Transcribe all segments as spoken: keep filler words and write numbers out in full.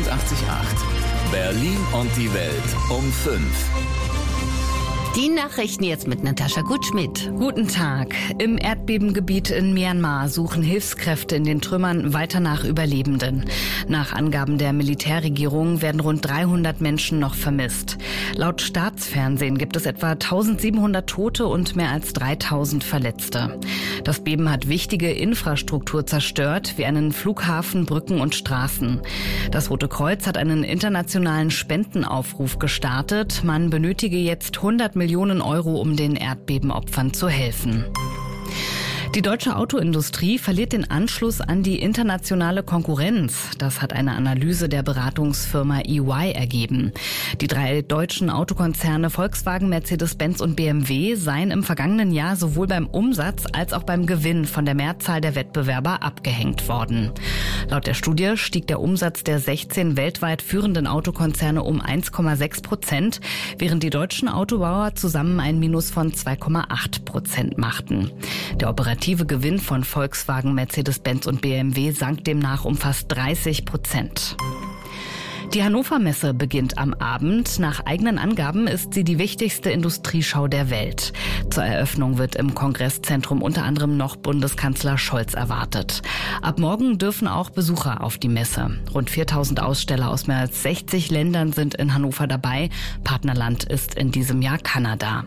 achtundachtzig Komma acht. Berlin und die Welt um fünf. Die Nachrichten jetzt mit Natascha Gutschmidt. Guten Tag. Im Erdbebengebiet in Myanmar suchen Hilfskräfte in den Trümmern weiter nach Überlebenden. Nach Angaben der Militärregierung werden rund dreihundert Menschen noch vermisst. Laut Staatsfernsehen gibt es etwa eintausendsiebenhundert Tote und mehr als dreitausend Verletzte. Das Beben hat wichtige Infrastruktur zerstört, wie einen Flughafen, Brücken und Straßen. Das Rote Kreuz hat einen internationalen Spendenaufruf gestartet. Man benötige jetzt hundert Millionen Euro, um den Erdbebenopfern zu helfen. Die deutsche Autoindustrie verliert den Anschluss an die internationale Konkurrenz. Das hat eine Analyse der Beratungsfirma E Y ergeben. Die drei deutschen Autokonzerne Volkswagen, Mercedes-Benz und B M W seien im vergangenen Jahr sowohl beim Umsatz als auch beim Gewinn von der Mehrzahl der Wettbewerber abgehängt worden. Laut der Studie stieg der Umsatz der sechzehn weltweit führenden Autokonzerne um eins Komma sechs Prozent, während die deutschen Autobauer zusammen ein Minus von zwei Komma acht Prozent machten. Der operative Gewinn von Volkswagen, Mercedes-Benz und B M W sank demnach um fast dreißig Prozent. Die Hannover Messe beginnt am Abend. Nach eigenen Angaben ist sie die wichtigste Industrieschau der Welt. Zur Eröffnung wird im Kongresszentrum unter anderem noch Bundeskanzler Scholz erwartet. Ab morgen dürfen auch Besucher auf die Messe. Rund viertausend Aussteller aus mehr als sechzig Ländern sind in Hannover dabei. Partnerland ist in diesem Jahr Kanada.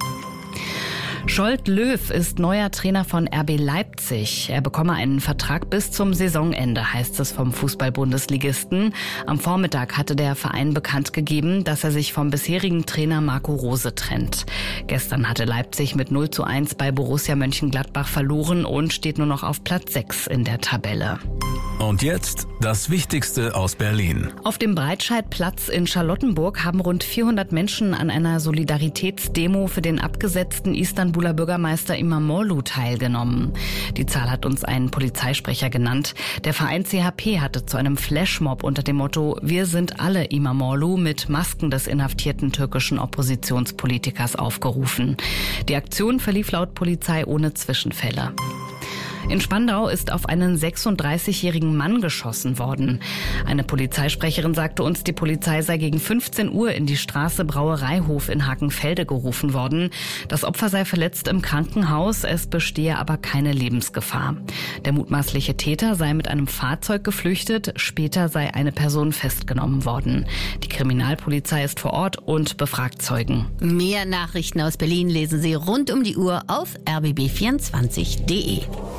Scholt Löw ist neuer Trainer von R B Leipzig. Er bekomme einen Vertrag bis zum Saisonende, heißt es vom Fußball-Bundesligisten. Am Vormittag hatte der Verein bekannt gegeben, dass er sich vom bisherigen Trainer Marco Rose trennt. Gestern hatte Leipzig mit null zu eins bei Borussia Mönchengladbach verloren und steht nur noch auf Platz sechs in der Tabelle. Und jetzt das Wichtigste aus Berlin. Auf dem Breitscheidplatz in Charlottenburg haben rund vierhundert Menschen an einer Solidaritätsdemo für den abgesetzten Istanbuler Bürgermeister Imamoglu teilgenommen. Die Zahl hat uns ein Polizeisprecher genannt. Der Verein C H P hatte zu einem Flashmob unter dem Motto „Wir sind alle Imamoglu" mit Masken des inhaftierten türkischen Oppositionspolitikers aufgerufen. Die Aktion verlief laut Polizei ohne Zwischenfälle. In Spandau ist auf einen sechsunddreißigjährigen Mann geschossen worden. Eine Polizeisprecherin sagte uns, die Polizei sei gegen fünfzehn Uhr in die Straße Brauereihof in Hakenfelde gerufen worden. Das Opfer sei verletzt im Krankenhaus, es bestehe aber keine Lebensgefahr. Der mutmaßliche Täter sei mit einem Fahrzeug geflüchtet, später sei eine Person festgenommen worden. Die Kriminalpolizei ist vor Ort und befragt Zeugen. Mehr Nachrichten aus Berlin lesen Sie rund um die Uhr auf r b b vierundzwanzig punkt d e.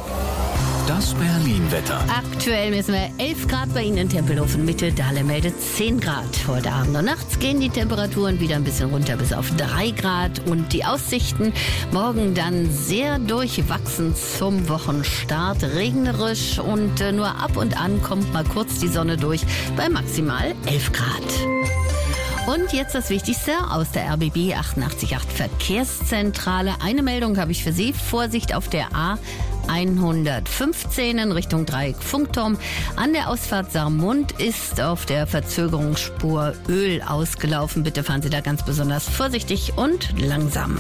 Das Berlin-Wetter. Aktuell messen wir elf Grad bei Ihnen in Tempelhof Mitte. Dahle meldet zehn Grad. Heute Abend und nachts gehen die Temperaturen wieder ein bisschen runter bis auf drei Grad. Und die Aussichten morgen dann sehr durchwachsen zum Wochenstart. Regnerisch und äh, nur ab und an kommt mal kurz die Sonne durch bei maximal elf Grad. Und jetzt das Wichtigste aus der R B B achtundachtzig Komma acht Verkehrszentrale. Eine Meldung habe ich für Sie. Vorsicht auf der A hundertfünfzehn in Richtung Dreieck Funkturm. An der Ausfahrt Saarmund ist auf der Verzögerungsspur Öl ausgelaufen. Bitte fahren Sie da ganz besonders vorsichtig und langsam.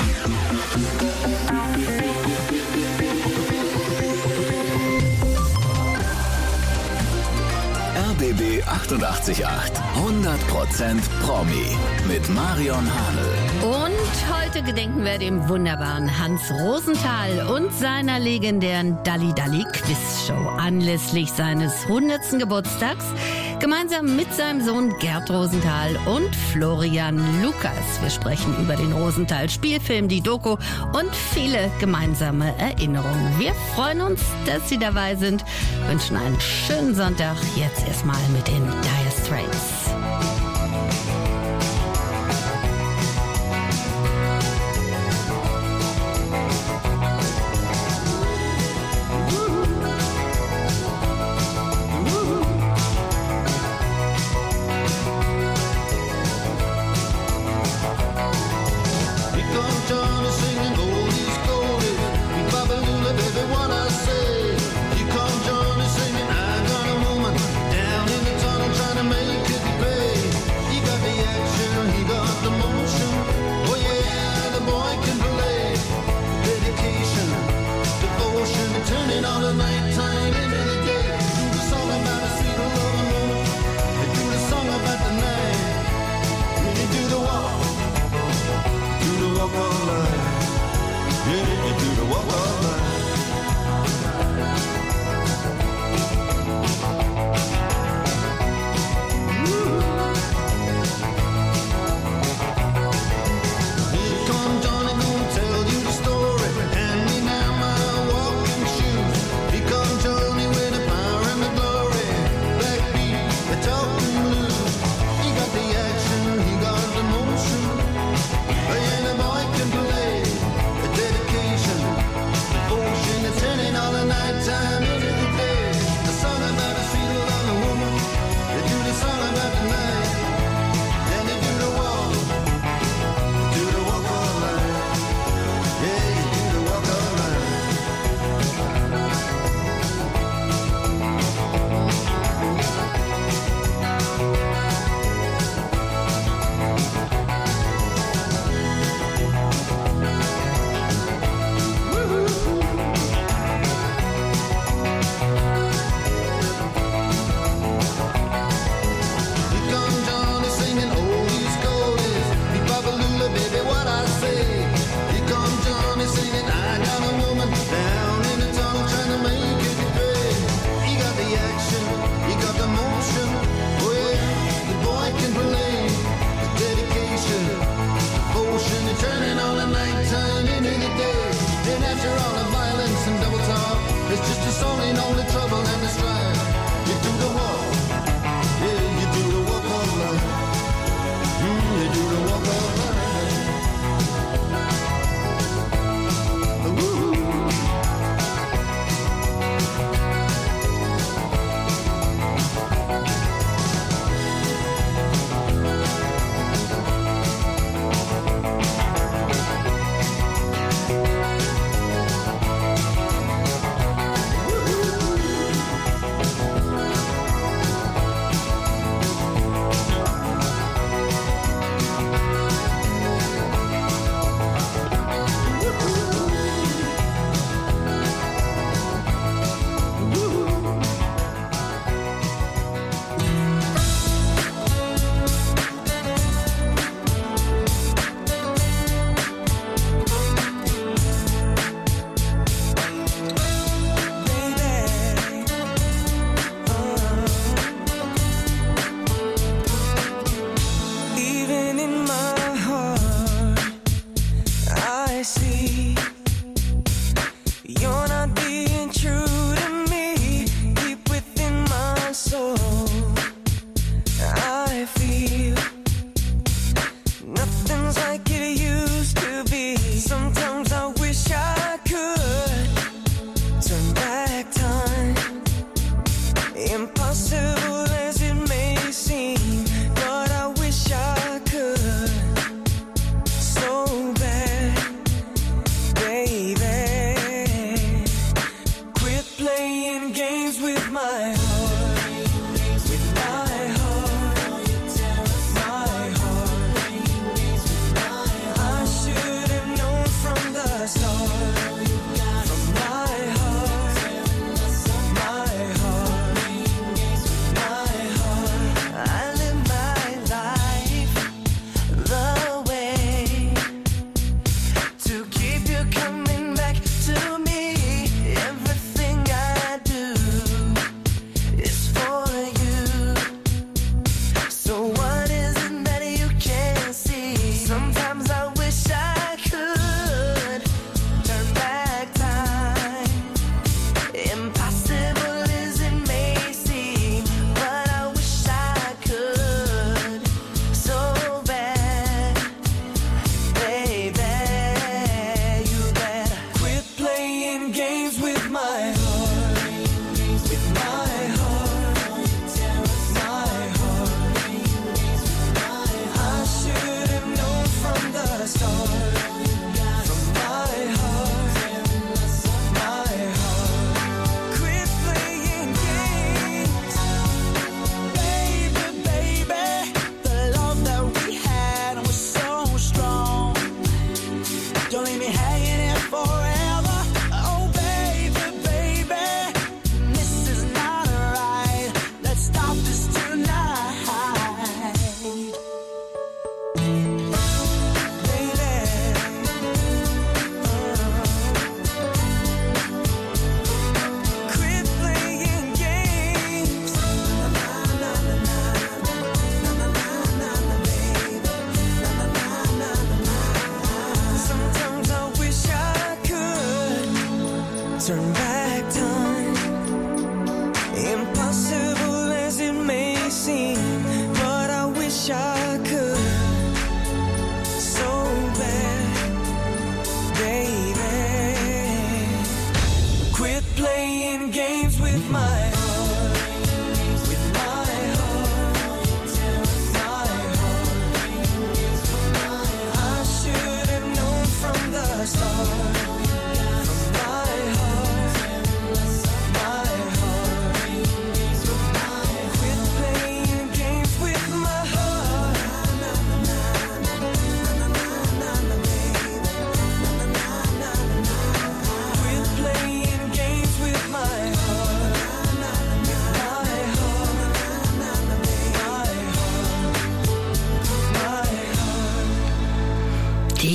R B B achtundachtzig Komma acht. hundert Prozent Promi mit Marion Hanel. Und heute gedenken wir dem wunderbaren Hans Rosenthal und seiner legendären Dalli Dalli Quiz Show. Anlässlich seines hundertsten Geburtstags gemeinsam mit seinem Sohn Gerd Rosenthal und Florian Lukas. Wir sprechen über den Rosenthal-Spielfilm, die Doku und viele gemeinsame Erinnerungen. Wir freuen uns, dass Sie dabei sind, wünschen einen schönen Sonntag. Jetzt erstmal mit den Dire Straits. Down in the tunnel trying to make it pay.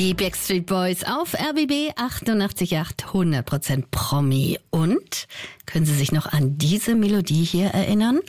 Die Backstreet Boys auf R B B achtundachtzig Komma acht, hundert Prozent Promi. Und können Sie sich noch an diese Melodie hier erinnern?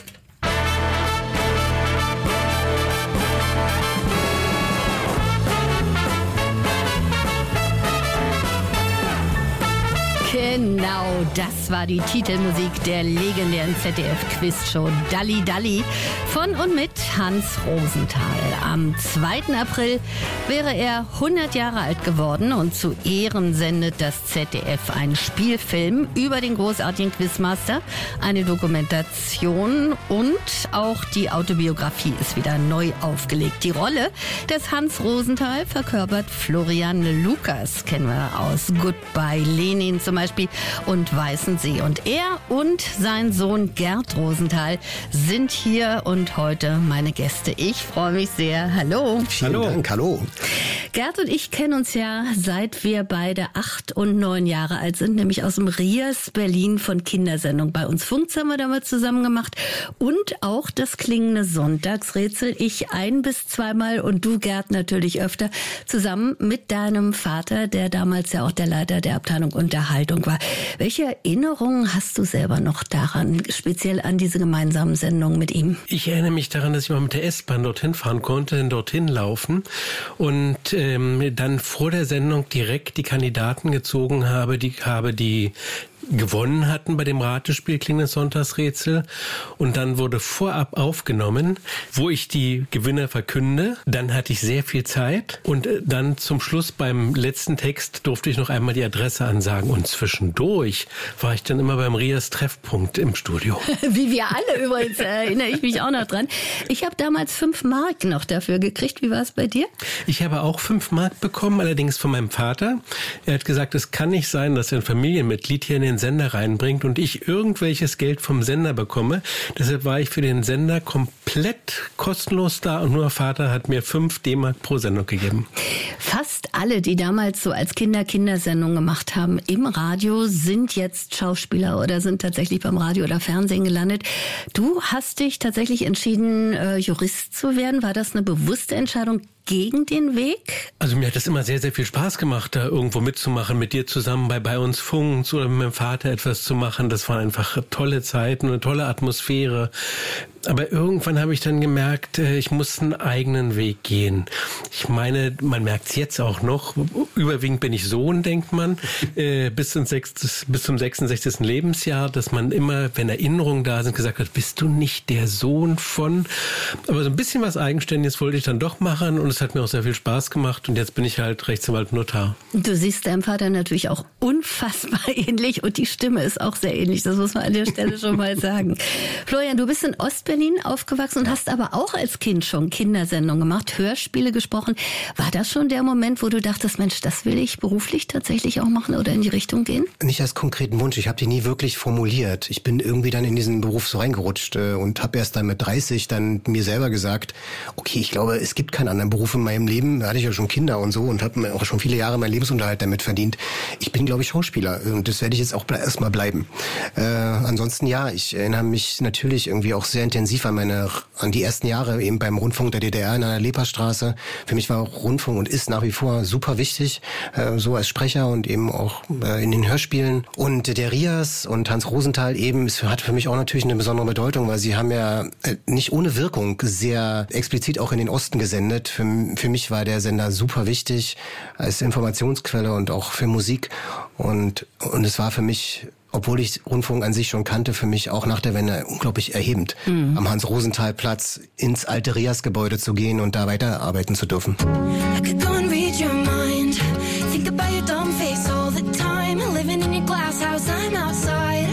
Genau, das war die Titelmusik der legendären Z D F-Quizshow Dalli Dalli von und mit Hans Rosenthal. Am zweiten April wäre er hundert Jahre alt geworden und zu Ehren sendet das Z D F einen Spielfilm über den großartigen Quizmaster, eine Dokumentation und auch die Autobiografie ist wieder neu aufgelegt. Die Rolle des Hans Rosenthal verkörpert Florian Lukas, kennen wir aus Goodbye Lenin zum Beispiel und Weißensee. Und er und sein Sohn Gerd Rosenthal sind hier und heute meine Gäste. Ich freue mich sehr. Hallo. Vielen hallo. Dank, hallo. Gerd und ich kennen uns ja, seit wir beide acht und neun Jahre alt sind, nämlich aus dem Rias Berlin von Kindersendung. Bei uns Funks haben wir damals zusammen gemacht und auch das klingende Sonntagsrätsel. Ich ein bis zweimal und du, Gerd, natürlich öfter, zusammen mit deinem Vater, der damals ja auch der Leiter der Abteilung Unterhaltung war. Welche Erinnerungen hast du selber noch daran, speziell an diese gemeinsamen Sendungen mit ihm? Ich erinnere mich daran, dass ich mal mit der S-Bahn dorthin fahren konnte, dann dorthin laufen und ähm, dann vor der Sendung direkt die Kandidaten gezogen habe, die habe die gewonnen hatten bei dem Ratespiel Klingendes Sonntagsrätsel und dann wurde vorab aufgenommen, wo ich die Gewinner verkünde. Dann hatte ich sehr viel Zeit und dann zum Schluss beim letzten Text durfte ich noch einmal die Adresse ansagen und zwischendurch war ich dann immer beim Rias Treffpunkt im Studio. Wie wir alle übrigens, erinnere ich mich auch noch dran. Ich habe damals fünf Mark noch dafür gekriegt. Wie war es bei dir? Ich habe auch fünf Mark bekommen, allerdings von meinem Vater. Er hat gesagt, es kann nicht sein, dass ein Familienmitglied hier in den Sender reinbringt und ich irgendwelches Geld vom Sender bekomme. Deshalb war ich für den Sender komplett kostenlos da und nur Vater hat mir fünf D-Mark pro Sendung gegeben. Fast alle, die damals so als Kinder Kindersendungen gemacht haben im Radio, sind jetzt Schauspieler oder sind tatsächlich beim Radio oder Fernsehen gelandet. Du hast dich tatsächlich entschieden, äh, Jurist zu werden. War das eine bewusste Entscheidung gegen den Weg? Also mir hat das immer sehr, sehr viel Spaß gemacht, da irgendwo mitzumachen, mit dir zusammen bei, bei uns Funks oder mit meinem Vater etwas zu machen. Das waren einfach tolle Zeiten, eine tolle Atmosphäre. Aber irgendwann habe ich dann gemerkt, ich muss einen eigenen Weg gehen. Ich meine, man merkt es jetzt auch noch, überwiegend bin ich Sohn, denkt man, bis zum sechsundsechzigsten Lebensjahr, dass man immer, wenn Erinnerungen da sind, gesagt hat, bist du nicht der Sohn von? Aber so ein bisschen was Eigenständiges wollte ich dann doch machen und es hat mir auch sehr viel Spaß gemacht und jetzt bin ich halt Rechtsanwalt und Notar. Du siehst deinem Vater natürlich auch unfassbar ähnlich und die Stimme ist auch sehr ähnlich, das muss man an der Stelle schon mal sagen. Florian, du bist in Ostberlin aufgewachsen und hast aber auch als Kind schon Kindersendungen gemacht, Hörspiele gesprochen. War das schon der Moment, wo du dachtest, Mensch, das will ich beruflich tatsächlich auch machen oder in die Richtung gehen? Nicht als konkreten Wunsch, ich habe die nie wirklich formuliert. Ich bin irgendwie dann in diesen Beruf so reingerutscht äh, und habe erst dann mit dreißig dann mir selber gesagt, okay, ich glaube, es gibt keinen anderen Beruf in meinem Leben. Da hatte ich ja schon Kinder und so und habe auch schon viele Jahre meinen Lebensunterhalt damit verdient. Ich bin, glaube ich, Schauspieler und das werde ich jetzt auch erstmal bleiben. Äh, ansonsten ja, ich erinnere mich natürlich irgendwie auch sehr intensiv an meine, an die ersten Jahre eben beim Rundfunk der D D R in einer Leperstraße. Für mich war Rundfunk und ist nach wie vor super wichtig, äh, so als Sprecher und eben auch äh, in den Hörspielen. Und der Rias und Hans Rosenthal eben, es hat für mich auch natürlich eine besondere Bedeutung, weil sie haben ja äh, nicht ohne Wirkung sehr explizit auch in den Osten gesendet. Für, für mich war der Sender super wichtig als Informationsquelle und auch für Musik. Und, und es war für mich, obwohl ich Rundfunk an sich schon kannte, für mich auch nach der Wende unglaublich erhebend, mhm. am Hans-Rosenthal-Platz ins alte Rias-Gebäude zu gehen und da weiterarbeiten zu dürfen. I could go and read your mind, think about your dumb face all the time, living in your glass house, I'm outside,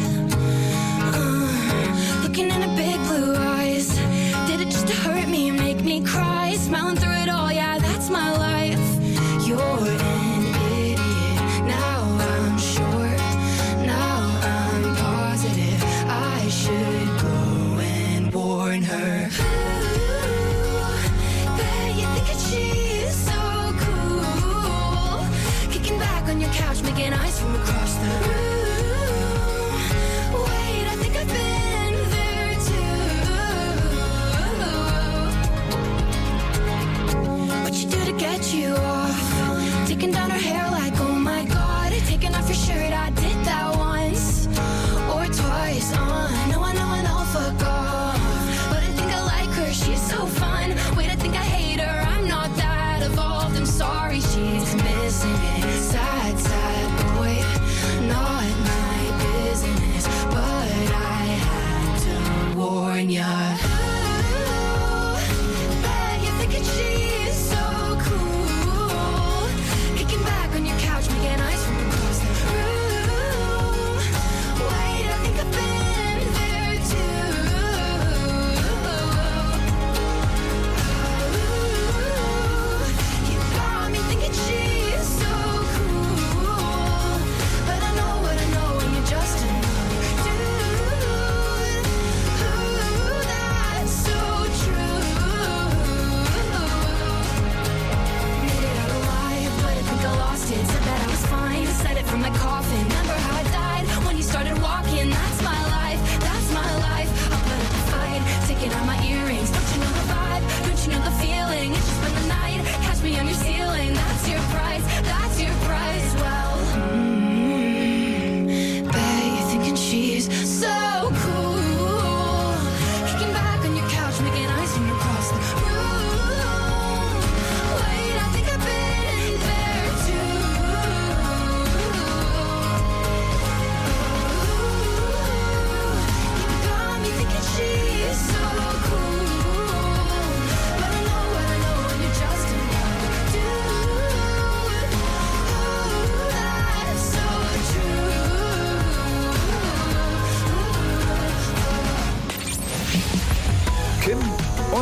uh, looking in a big blue eyes, did it just to hurt me, make me cry, smiling through it all, yeah, that's my life, you're an idiot, now I'm sure, now I'm positive, I should go and warn her. Ooh, bet you think that she's so cool, kicking back on your couch, making eyes from across the room. Wait, I think I've been there too. What you do to get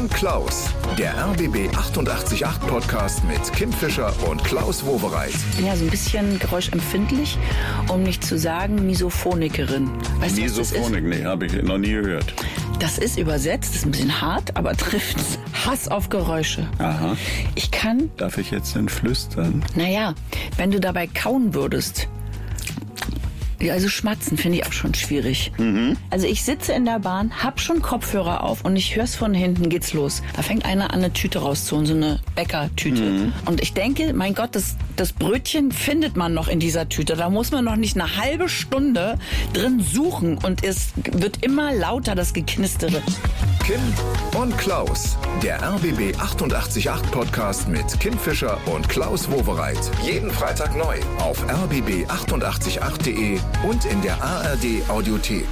und Klaus, der R B B achtundachtzig Komma acht Podcast mit Kim Fischer und Klaus Wowereit. Ja, so ein bisschen geräuschempfindlich, um nicht zu sagen Misophonikerin. Weißt du, was das ist? Misophonik, nee, habe ich noch nie gehört. Das ist übersetzt, das ist ein bisschen hart, aber trifft Hass auf Geräusche. Aha. Ich kann, Darf ich jetzt denn flüstern? naja, wenn du dabei kauen würdest, ja, also schmatzen finde ich auch schon schwierig. Mhm. Also ich sitze in der Bahn, hab schon Kopfhörer auf und ich hör's von hinten, geht's los. Da fängt einer an, eine Tüte rauszuholen, so eine Bäckertüte. Mhm. Und ich denke, mein Gott, das, das Brötchen findet man noch in dieser Tüte. Da muss man noch nicht eine halbe Stunde drin suchen und es wird immer lauter, das Geknistere. Kim und Klaus, der R B B achtundachtzig Komma acht Podcast mit Kim Fischer und Klaus Wowereit. Jeden Freitag neu auf r b b achtundachtzig Komma acht punkt de und in der A R D Audiothek.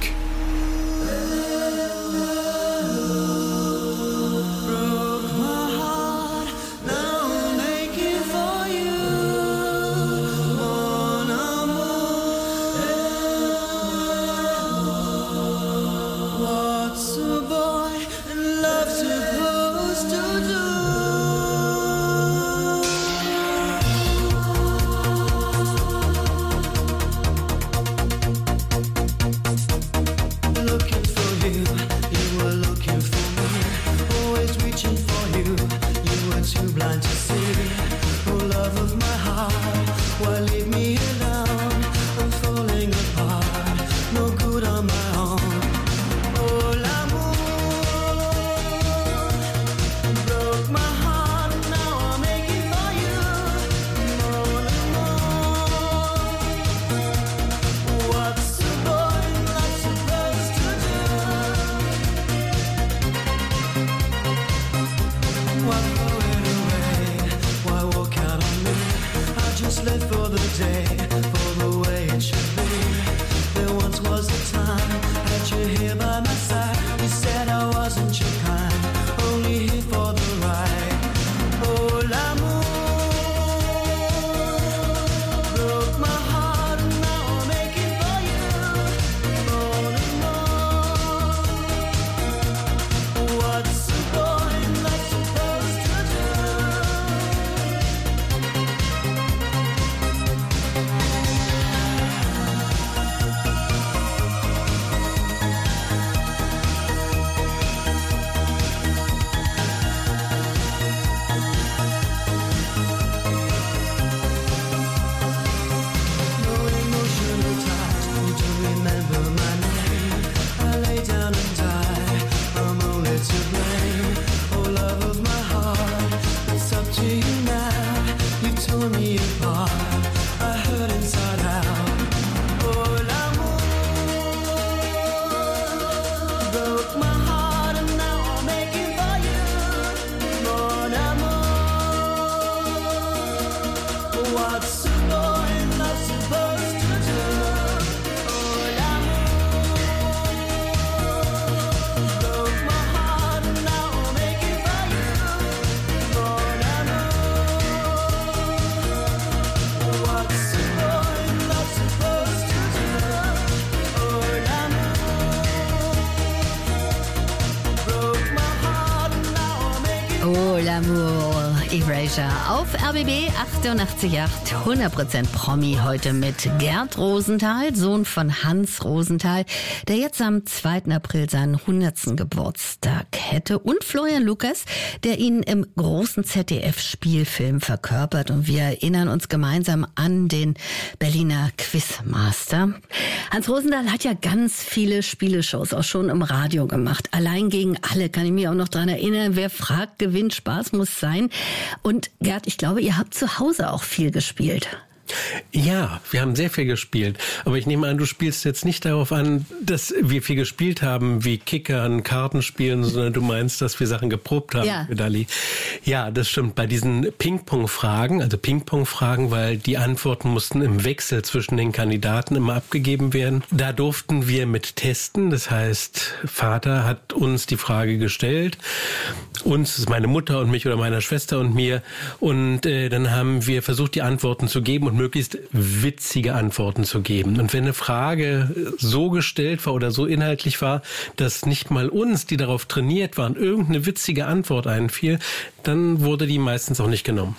Oh, l'amour, Erasure auf R B B achtundachtzig Komma acht, hundert Prozent Promi heute mit Gerd Rosenthal, Sohn von Hans Rosenthal, der jetzt am zweiten April seinen hundertsten Geburtstag hätte, und Florian Lukas, der ihn im großen Z D F-Spielfilm verkörpert, und wir erinnern uns gemeinsam an den Berliner Quizmaster. Hans Rosenthal hat ja ganz viele Spieleshows auch schon im Radio gemacht. Allein gegen alle kann ich mich auch noch dran erinnern. Wer fragt, gewinnt. Spaß muss sein. Und Gerd, ich glaube, ihr habt zu Hause auch viel gespielt. Ja, wir haben sehr viel gespielt. Aber ich nehme an, du spielst jetzt nicht darauf an, dass wir viel gespielt haben, wie Kickern, Kartenspielen, sondern du meinst, dass wir Sachen geprobt haben, Ja. Dali. Ja, das stimmt. Bei diesen Ping-Pong-Fragen, also Ping-Pong-Fragen, weil die Antworten mussten im Wechsel zwischen den Kandidaten immer abgegeben werden. Da durften wir mit testen. Das heißt, Vater hat uns die Frage gestellt. Uns, meine Mutter und mich oder meiner Schwester und mir. Und äh, dann haben wir versucht, die Antworten zu geben und und möglichst witzige Antworten zu geben. Und wenn eine Frage so gestellt war oder so inhaltlich war, dass nicht mal uns, die darauf trainiert waren, irgendeine witzige Antwort einfiel, dann wurde die meistens auch nicht genommen.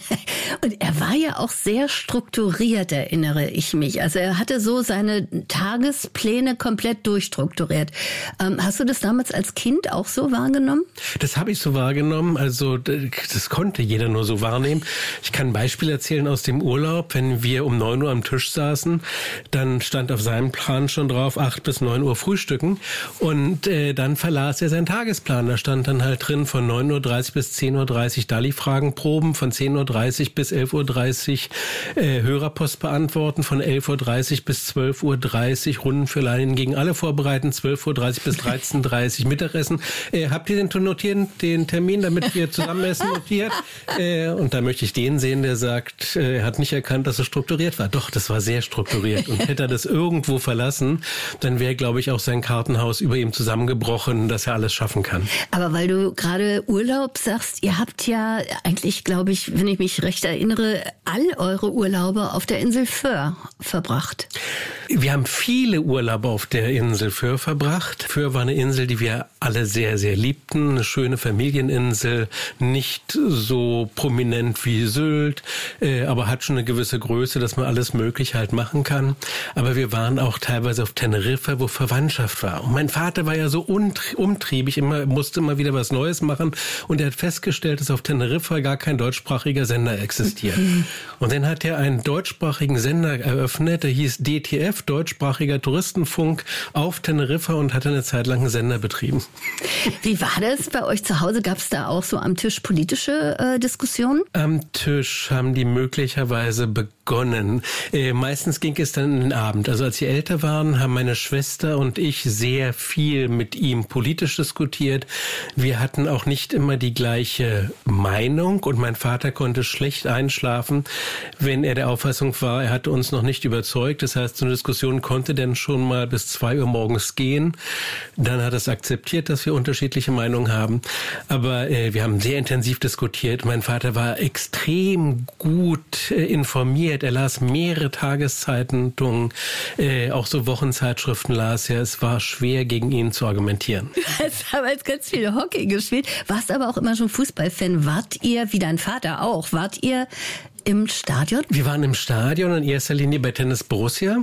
Und er war ja auch sehr strukturiert, erinnere ich mich. Also er hatte so seine Tagespläne komplett durchstrukturiert. Ähm, hast du das damals als Kind auch so wahrgenommen? Das habe ich so wahrgenommen. Also das konnte jeder nur so wahrnehmen. Ich kann ein Beispiel erzählen aus dem Urlaub. Wenn wir um neun Uhr am Tisch saßen, dann stand auf seinem Plan schon drauf, acht bis neun Uhr frühstücken. Und äh, dann verlas er seinen Tagesplan. Da stand dann halt drin von neun Uhr dreißig bis zehn Uhr dreißig Dalli-Fragen proben, von zehn Uhr dreißig bis elf Uhr dreißig äh, Hörerpost beantworten, von elf Uhr dreißig bis zwölf Uhr dreißig Runden für Laien gegen alle vorbereiten, zwölf Uhr dreißig bis dreizehn Uhr dreißig Mittagessen. Äh, habt ihr den notieren, den Termin, damit wir zusammen essen, notiert? Äh, und da möchte ich den sehen, der sagt, äh, er hat nicht erkannt, dass es strukturiert war. Doch, das war sehr strukturiert. Und hätte er das irgendwo verlassen, dann wäre, glaube ich, auch sein Kartenhaus über ihm zusammengebrochen, dass er alles schaffen kann. Aber weil du gerade Urlaub sagst, ihr habt ja eigentlich, glaube ich, wenn ich mich recht erinnere, all eure Urlaube auf der Insel Föhr verbracht. Wir haben viele Urlaube auf der Insel Föhr verbracht. Föhr war eine Insel, die wir alle sehr, sehr liebten. Eine schöne Familieninsel, nicht so prominent wie Sylt, äh, aber hat schon eine gewisse Größe, dass man alles Mögliche halt machen kann. Aber wir waren auch teilweise auf Teneriffa, wo Verwandtschaft war. Und mein Vater war ja so umtriebig, immer, musste immer wieder was Neues machen. Und er hat festgestellt, dass auf Teneriffa gar kein deutschsprachiger Sender existiert. Und dann hat er einen deutschsprachigen Sender eröffnet, der hieß D T F, deutschsprachiger Touristenfunk, auf Teneriffa, und hat eine Zeit lang einen Sender betrieben. Wie war das bei euch zu Hause? Gab es da auch so am Tisch politische äh, Diskussionen? Am Tisch haben die möglicherweise begonnen. Äh, meistens ging es dann in den Abend. Also als sie älter waren, haben meine Schwester und ich sehr viel mit ihm politisch diskutiert. Wir hatten auch nicht immer die gleiche Meinung, und mein Vater konnte schlecht einschlafen, wenn er der Auffassung war, er hatte uns noch nicht überzeugt. Das heißt, so eine Diskussion konnte dann schon mal bis zwei Uhr morgens gehen. Dann hat er es akzeptiert, dass wir unterschiedliche Meinungen haben. Aber äh, wir haben sehr intensiv diskutiert. Mein Vater war extrem gut äh, informiert. Er las mehrere Tageszeitungen, äh, auch so Wochenzeitschriften las er. Es war schwer, gegen ihn zu argumentieren. Du hast damals ganz viel Hockey gespielt, warst aber auch immer schon Fußballfan. Wart ihr, wie dein Vater auch, wart ihr im Stadion? Wir waren im Stadion, in erster Linie bei Tennis Borussia,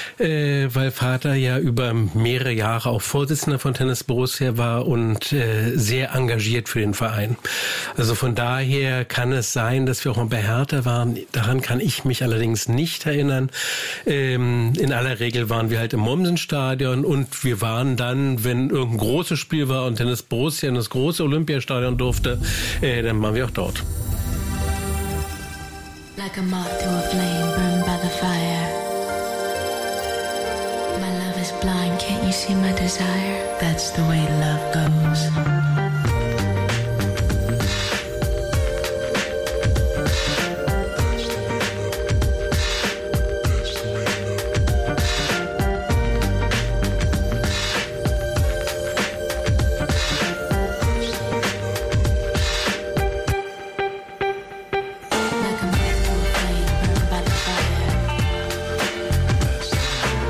äh, weil Vater ja über mehrere Jahre auch Vorsitzender von Tennis Borussia war und äh, sehr engagiert für den Verein. Also von daher kann es sein, dass wir auch mal bei Hertha waren. Daran kann ich mich allerdings nicht erinnern. Ähm, in aller Regel waren wir halt im Mommsen-Stadion, und wir waren dann, wenn irgendein großes Spiel war und Tennis Borussia in das große Olympiastadion durfte, äh, dann waren wir auch dort. Like a moth to a flame burned by the fire. My love is blind, can't you see my desire? That's the way love goes.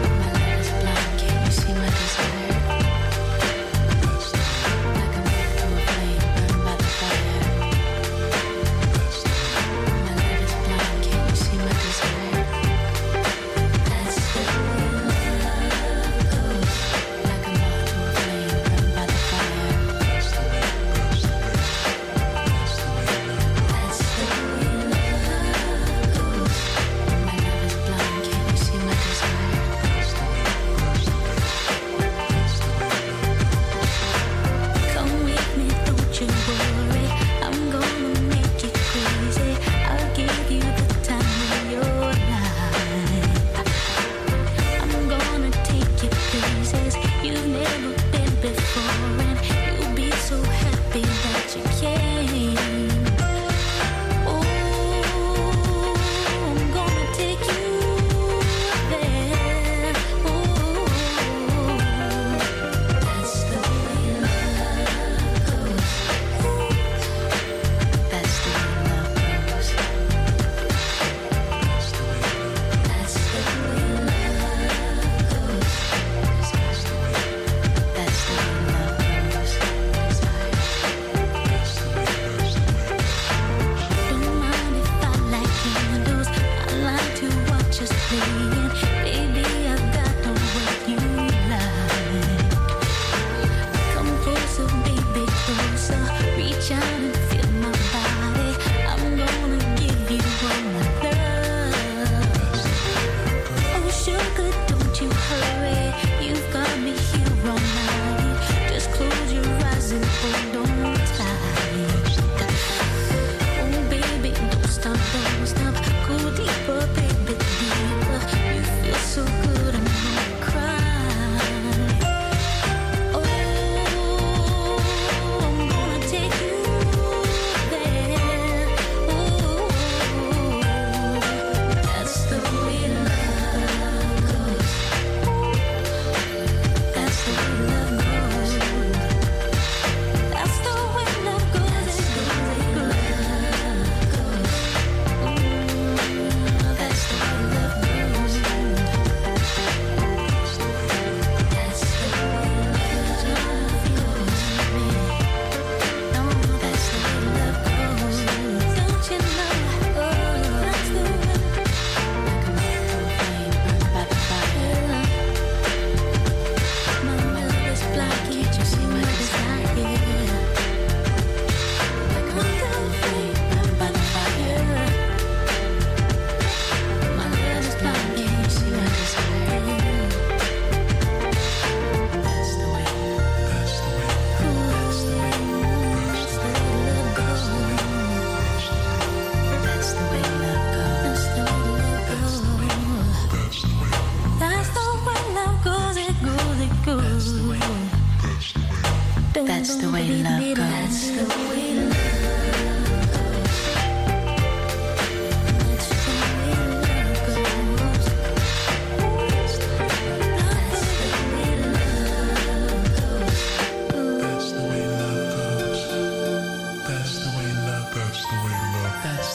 See my desire. Like a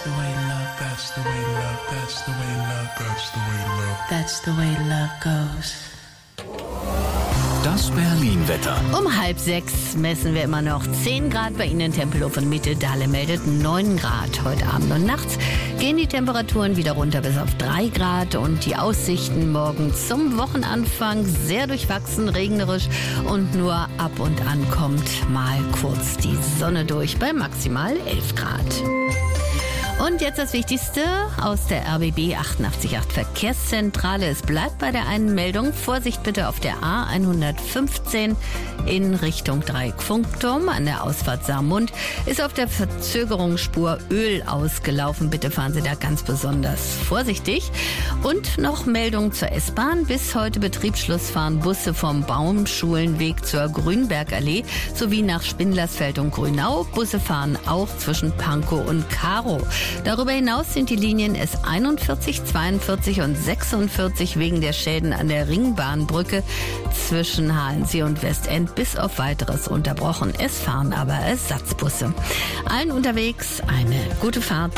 the way love, that's the way love, that's the way love, that's the way love, that's the way love goes. Das Berlin-Wetter. Um halb sechs messen wir immer noch zehn Grad bei Ihnen in Tempelhof und Mitte. Dahle meldet neun Grad. Heute Abend und nachts gehen die Temperaturen wieder runter bis auf drei Grad. Und die Aussichten morgen zum Wochenanfang sehr durchwachsen, regnerisch. Und nur ab und an kommt mal kurz die Sonne durch bei maximal elf Grad. Und jetzt das Wichtigste aus der R B B achtundachtzig Komma acht Verkehrszentrale. Es bleibt bei der einen Meldung. Vorsicht bitte auf der A hundertfünfzehn in Richtung Dreieck-Funkturm. An der Ausfahrt Saarmund ist auf der Verzögerungsspur Öl ausgelaufen. Bitte fahren Sie da ganz besonders vorsichtig. Und noch Meldung zur S-Bahn. Bis heute Betriebsschluss fahren Busse vom Baumschulenweg zur Grünbergallee sowie nach Spindlersfeld und Grünau. Busse fahren auch zwischen Pankow und Karow. Darüber hinaus sind die Linien S einundvierzig, zweiundvierzig und sechsundvierzig wegen der Schäden an der Ringbahnbrücke zwischen Halensee und Westend bis auf weiteres unterbrochen. Es fahren aber Ersatzbusse. Allen unterwegs eine gute Fahrt.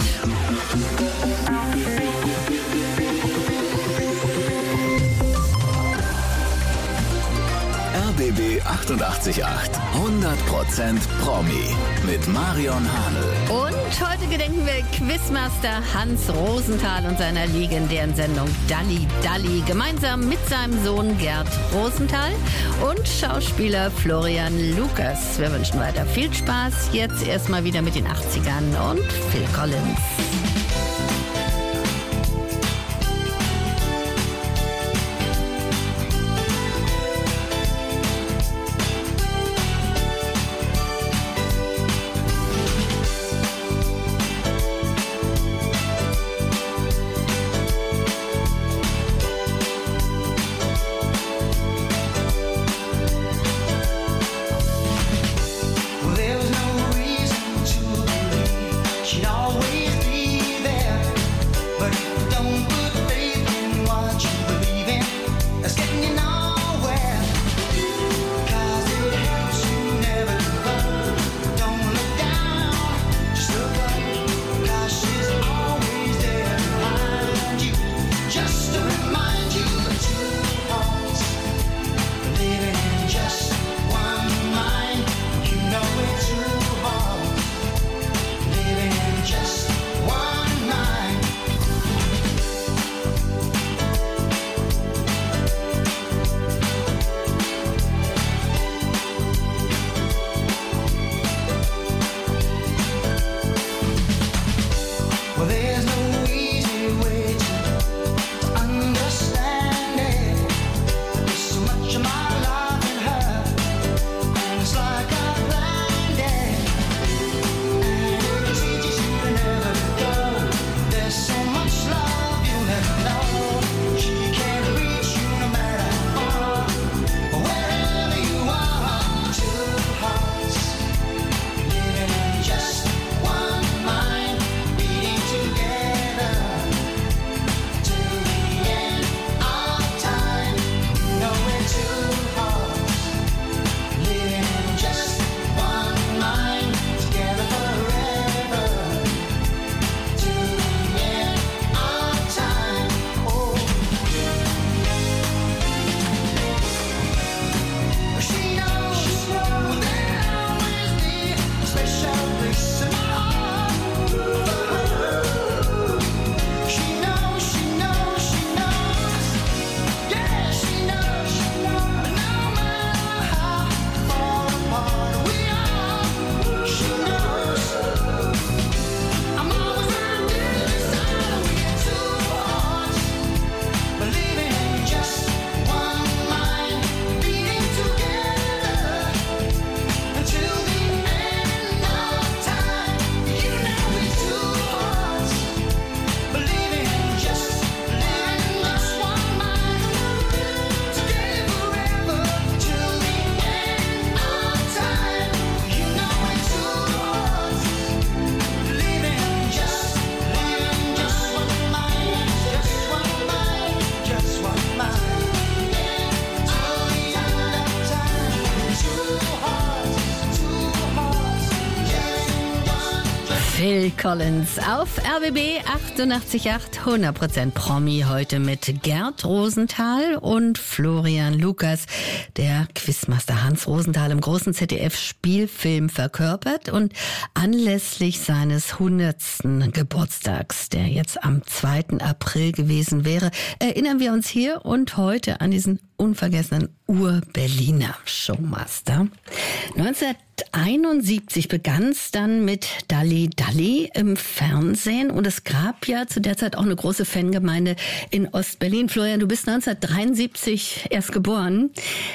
R B B achtundachtzig Komma acht. hundert Prozent Promi mit Marion Hanel. Und heute gedenken wir Quizmaster Hans Rosenthal und seiner legendären Sendung Dalli Dalli gemeinsam mit seinem Sohn Gerd Rosenthal und Schauspieler Florian Lukas. Wir wünschen weiter viel Spaß. Jetzt erstmal wieder mit den achtzigern und Phil Collins. There's no reason to believe she'd always be Phil Collins auf R B B achtundachtzig Komma acht, hundert Prozent Promi, heute mit Gerd Rosenthal und Florian Lukas, der Quizmaster Hans Rosenthal im großen Z D F-Spielfilm verkörpert. Und anlässlich seines hundertsten Geburtstags, der jetzt am zweiten April gewesen wäre, erinnern wir uns hier und heute an diesen unvergessenen Ur-Berliner Showmaster. neunzehnhunderteinundsiebzig begann es dann mit Dalli Dalli im Fernsehen und es gab ja zu der Zeit auch eine große Fangemeinde in Ostberlin. Florian, du bist neunzehnhundertdreiundsiebzig erst geboren.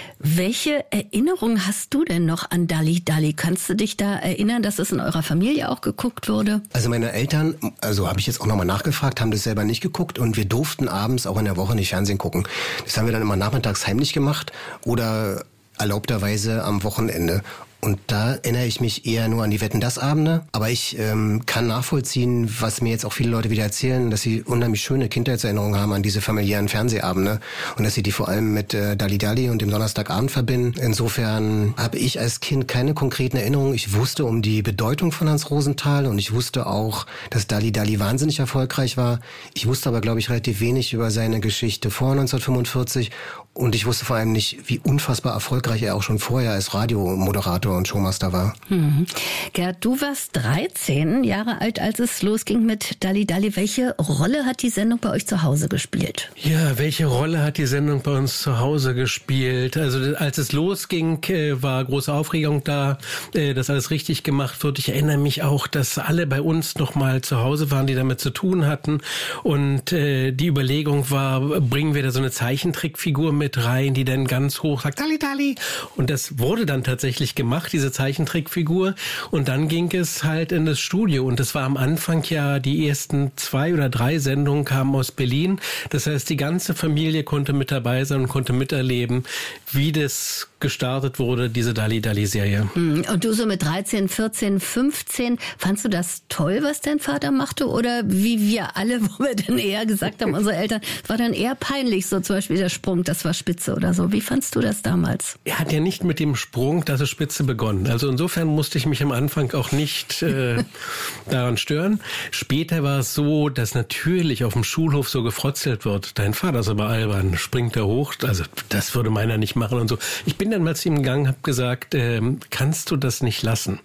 Welche Erinnerung hast du denn noch an Dalli Dalli? Kannst du dich da erinnern, dass es in eurer Familie auch geguckt wurde? Also meine Eltern, also habe ich jetzt auch nochmal nachgefragt, haben das selber nicht geguckt und wir durften abends auch in der Woche nicht Fernsehen gucken. Das haben wir dann immer nachmittags heimlich gemacht oder erlaubterweise am Wochenende. Und da erinnere ich mich eher nur an die Wetten-dass-Abende. Aber ich ähm, kann nachvollziehen, was mir jetzt auch viele Leute wieder erzählen, dass sie unheimlich schöne Kindheitserinnerungen haben an diese familiären Fernsehabende. Und dass sie die vor allem mit äh, Dalli Dalli und dem Donnerstagabend verbinden. Insofern habe ich als Kind keine konkreten Erinnerungen. Ich wusste um die Bedeutung von Hans Rosenthal und ich wusste auch, dass Dalli Dalli wahnsinnig erfolgreich war. Ich wusste aber, glaube ich, relativ wenig über seine Geschichte vor neunzehnhundertfünfundvierzig. Und ich wusste vor allem nicht, wie unfassbar erfolgreich er auch schon vorher als Radiomoderator und Showmaster war. Mhm. Gerd, du warst dreizehn Jahre alt, als es losging mit Dalli Dalli. Welche Rolle hat die Sendung bei euch zu Hause gespielt? Ja, welche Rolle hat die Sendung bei uns zu Hause gespielt? Also als es losging, war große Aufregung da, dass alles richtig gemacht wird. Ich erinnere mich auch, dass alle bei uns noch mal zu Hause waren, die damit zu tun hatten. Und die Überlegung war, bringen wir da so eine Zeichentrickfigur mit mit rein, die dann ganz hoch sagt, Dalli Dalli. Und das wurde dann tatsächlich gemacht, diese Zeichentrickfigur. Und dann ging es halt in das Studio. Und das war am Anfang ja, die ersten zwei oder drei Sendungen kamen aus Berlin. Das heißt, die ganze Familie konnte mit dabei sein und konnte miterleben, wie das gestartet wurde, diese Dalli Dalli-Serie. Und du so mit dreizehn, vierzehn, fünfzehn, fandst du das toll, was dein Vater machte? Oder wie wir alle, wo wir dann eher gesagt haben, unsere Eltern, war dann eher peinlich, so zum Beispiel der Sprung, das war Spitze oder so. Wie fandst du das damals? Er hat ja nicht mit dem Sprung, das ist Spitze, begonnen. Also insofern musste ich mich am Anfang auch nicht äh, daran stören. Später war es so, dass natürlich auf dem Schulhof so gefrotzelt wird. Dein Vater ist aber albern, springt er hoch. Also das würde meiner nicht machen und so. Ich bin dann mal zu ihm gegangen, habe gesagt, äh, kannst du das nicht lassen?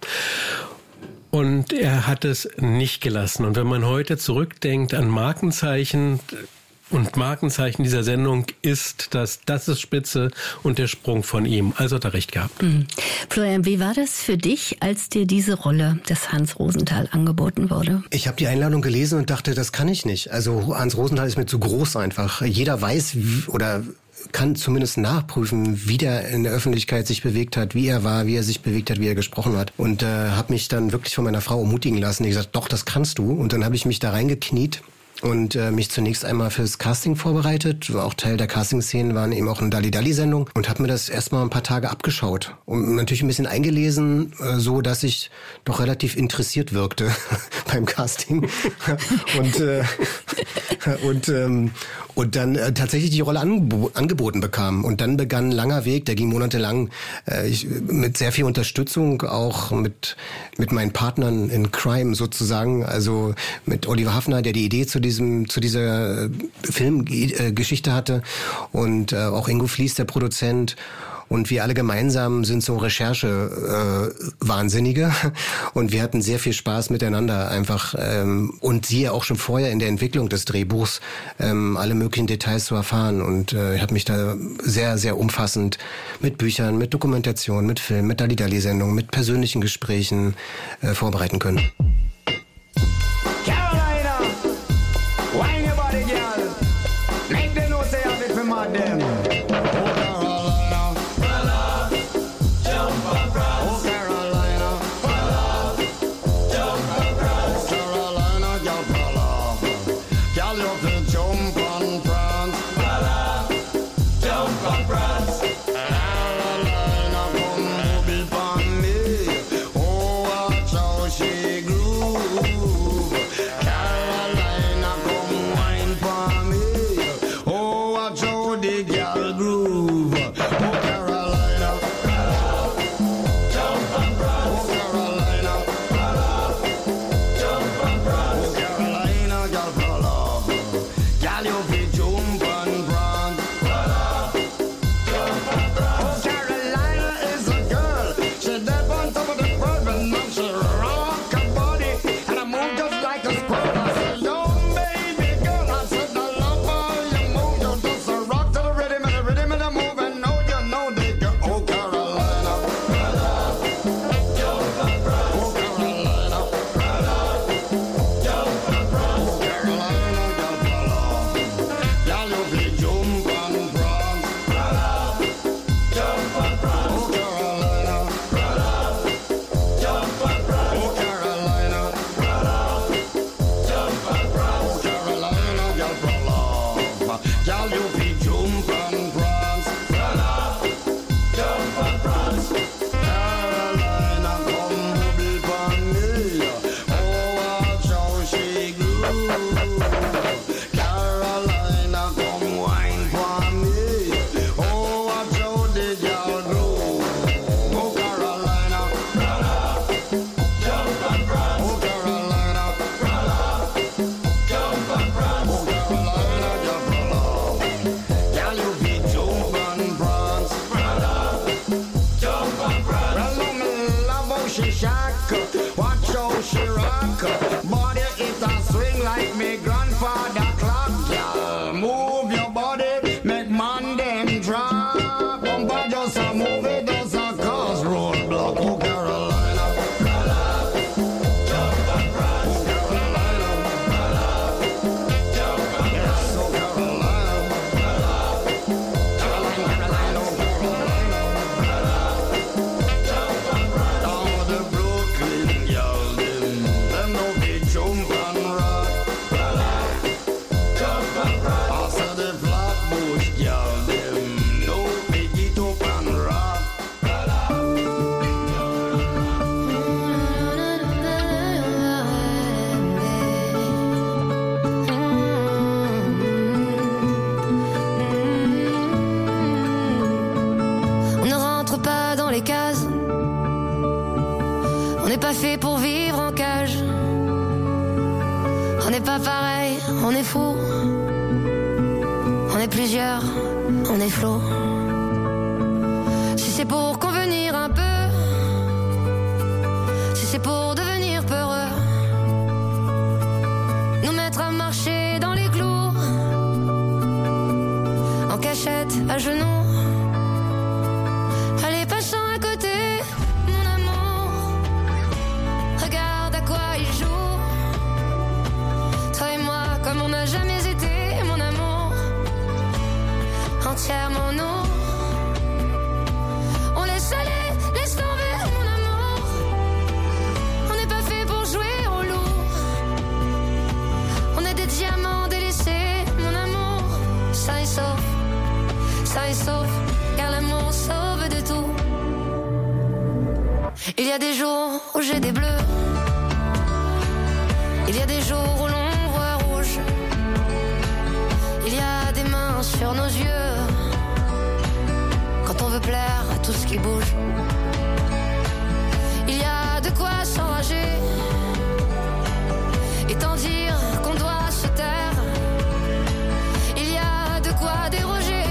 Und er hat es nicht gelassen. Und wenn man heute zurückdenkt an Markenzeichen, und Markenzeichen dieser Sendung ist, dass das ist Spitze und der Sprung von ihm. Also hat er recht gehabt. Mhm. Florian, wie war das für dich, als dir diese Rolle des Hans Rosenthal angeboten wurde? Ich habe die Einladung gelesen und dachte, das kann ich nicht. Also Hans Rosenthal ist mir zu groß einfach. Jeder weiß oder kann zumindest nachprüfen, wie der in der Öffentlichkeit sich bewegt hat, wie er war, wie er sich bewegt hat, wie er gesprochen hat. Und äh, habe mich dann wirklich von meiner Frau ermutigen lassen. Die gesagt, doch, das kannst du. Und dann habe ich mich da reingekniet und äh, mich zunächst einmal fürs Casting vorbereitet. Auch Teil der Casting-Szenen waren eben auch eine Dalli Dalli-Sendung und habe mir das erstmal ein paar Tage abgeschaut und natürlich ein bisschen eingelesen, äh, so dass ich doch relativ interessiert wirkte beim Casting und äh, und ähm, und dann äh, tatsächlich die Rolle angeb- angeboten bekam. Und dann begann ein langer Weg, der ging monatelang äh, ich, mit sehr viel Unterstützung, auch mit mit meinen Partnern in Crime sozusagen, also mit Oliver Hafner, der die Idee zu diesem zu dieser äh, Filmgeschichte äh, hatte und äh, auch Ingo Fließ, der Produzent. Und wir alle gemeinsam sind so Recherche-Wahnsinnige. Äh, und wir hatten sehr viel Spaß miteinander einfach. Ähm, und siehe auch schon vorher in der Entwicklung des Drehbuchs ähm, alle möglichen Details zu erfahren. Und äh, ich habe mich da sehr, sehr umfassend mit Büchern, mit Dokumentation, mit Film, mit Dalli Dalli-Sendungen, mit persönlichen Gesprächen äh, vorbereiten können. Carolina, wine your body, girl. Make them know say I'm it for my them. She grew Carolina, come wine for me. Oh, watch how the girl grow. Oh, Carolina, jump and prance. Oh, Carolina, jump and prance. Oh, Carolina, jump along. Girl, you be jump and prance. Jump and prance. Well, no, me love how she shock. Watch how she rock. Body it a swing like me grandfather clock. Girl, move your body, make man them drop. Bumper just a move it, just a cause roadblock. Oh, Carolina, jump and prance. Oh, Carolina, jump and prance. Yes, oh, Carolina, Carolina, Carolina, Carolina, jump and prance. All the Brooklyn girls, them, them know they jump and rock. Jump and prance. Also the Flatbush girls, them know they get up and rock. On ne rentre pas dans les cases. On n'est pas fait pour vivre en cage. On n'est pas pareil, on est fou. On est plusieurs, on est flou. Si c'est pour convenir un peu, si c'est pour devenir peureux, nous mettre à marcher dans les clous, en cachette, à genoux. Allez, passant à côté, mon amour, regarde à quoi il joue. Toi et moi, comme on n'a jamais été, mon amour, entièrement nous. On laisse aller, laisse tomber, mon amour. On n'est pas fait pour jouer au loup. On est des diamants délaissés, mon amour. Ça et sauf, ça et sauf, car l'amour sauve de tout. Il y a des jours où j'ai des bleus. Il y a des jours où l'on voit rouge. Il y a des mains sur nos yeux quand on veut plaire à tout ce qui bouge. Il y a de quoi s'enrager et tant dire qu'on doit se taire. Il y a de quoi déroger,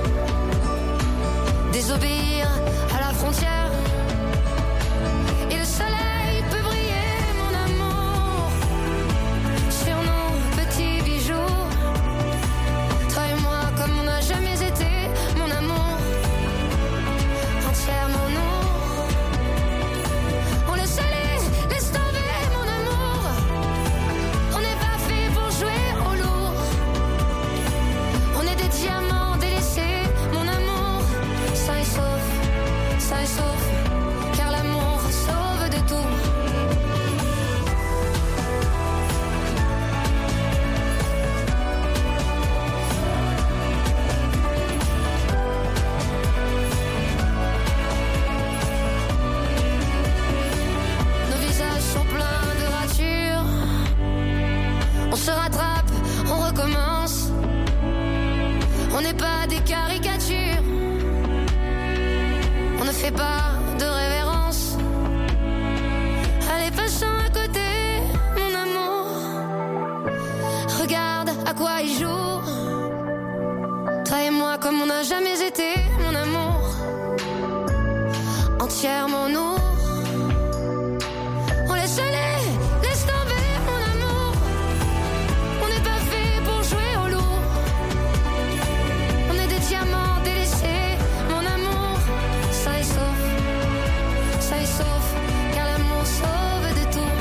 désobéir à la frontière. Et le soleil peut briller, mon amour, sur nos petits bijoux. Toi et moi, comme on n'a jamais été, mon amour, entièrement nous. On laisse aller, laisse tomber, mon amour. On n'est pas fait pour jouer au lourd. On est des diamants délaissés, mon amour. Ça et sauf, ça et sauf, car l'amour sauve de tout. Nos visages sont pleins de ratures. On se rattrape, on recommence. On n'est pas des caricatures. On ne fait pas de révérence. Allez, passons à côté, mon amour. Regarde à quoi il joue. Toi et moi, comme on n'a jamais été, mon amour, entièrement nous. On laisse aller, laisse tomber, mon amour. On n'est pas fait pour jouer au loup. On est des diamants délaissés, mon amour. Ça et sauf, ça et sauf, car l'amour sauve de tout.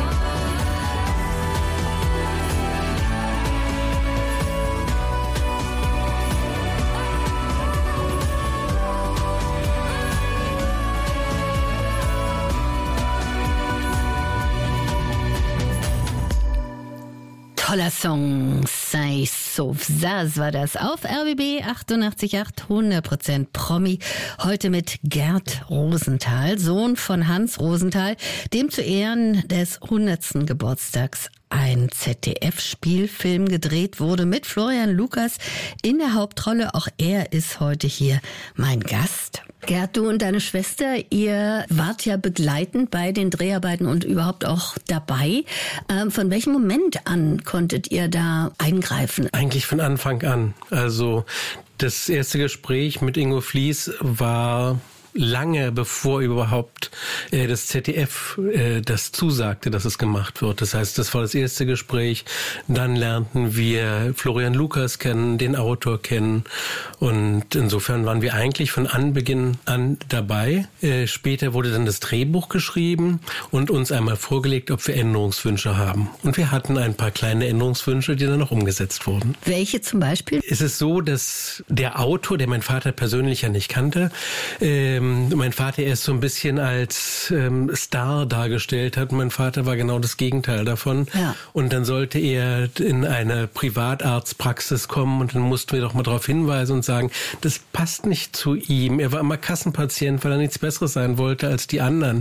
Toller Song, sei sauf. Saz war das auf R B B achtundachtzig Komma acht, hundert Prozent Promi. Heute mit Gerd Rosenthal, Sohn von Hans Rosenthal, dem zu Ehren des hundertsten Geburtstags ein Z D F-Spielfilm gedreht wurde mit Florian Lukas in der Hauptrolle. Auch er ist heute hier mein Gast. Gerd, du und deine Schwester, ihr wart ja begleitend bei den Dreharbeiten und überhaupt auch dabei. Ähm, von welchem Moment an konntet ihr da eingreifen? Eigentlich von Anfang an. Also das erste Gespräch mit Ingo Fliess war lange bevor überhaupt äh, das Z D F äh, das zusagte, dass es gemacht wird. Das heißt, das war das erste Gespräch. Dann lernten wir Florian Lukas kennen, den Autor kennen. Und insofern waren wir eigentlich von Anbeginn an dabei. Äh, später wurde dann das Drehbuch geschrieben und uns einmal vorgelegt, ob wir Änderungswünsche haben. Und wir hatten ein paar kleine Änderungswünsche, die dann noch umgesetzt wurden. Welche zum Beispiel? Es ist so, dass der Autor, der mein Vater persönlich ja nicht kannte, ähm, mein Vater erst so ein bisschen als ähm, Star dargestellt hat. Mein Vater war genau das Gegenteil davon. Ja. Und dann sollte er in eine Privatarztpraxis kommen und dann mussten wir doch mal darauf hinweisen und sagen, das passt nicht zu ihm. Er war immer Kassenpatient, weil er nichts Besseres sein wollte als die anderen.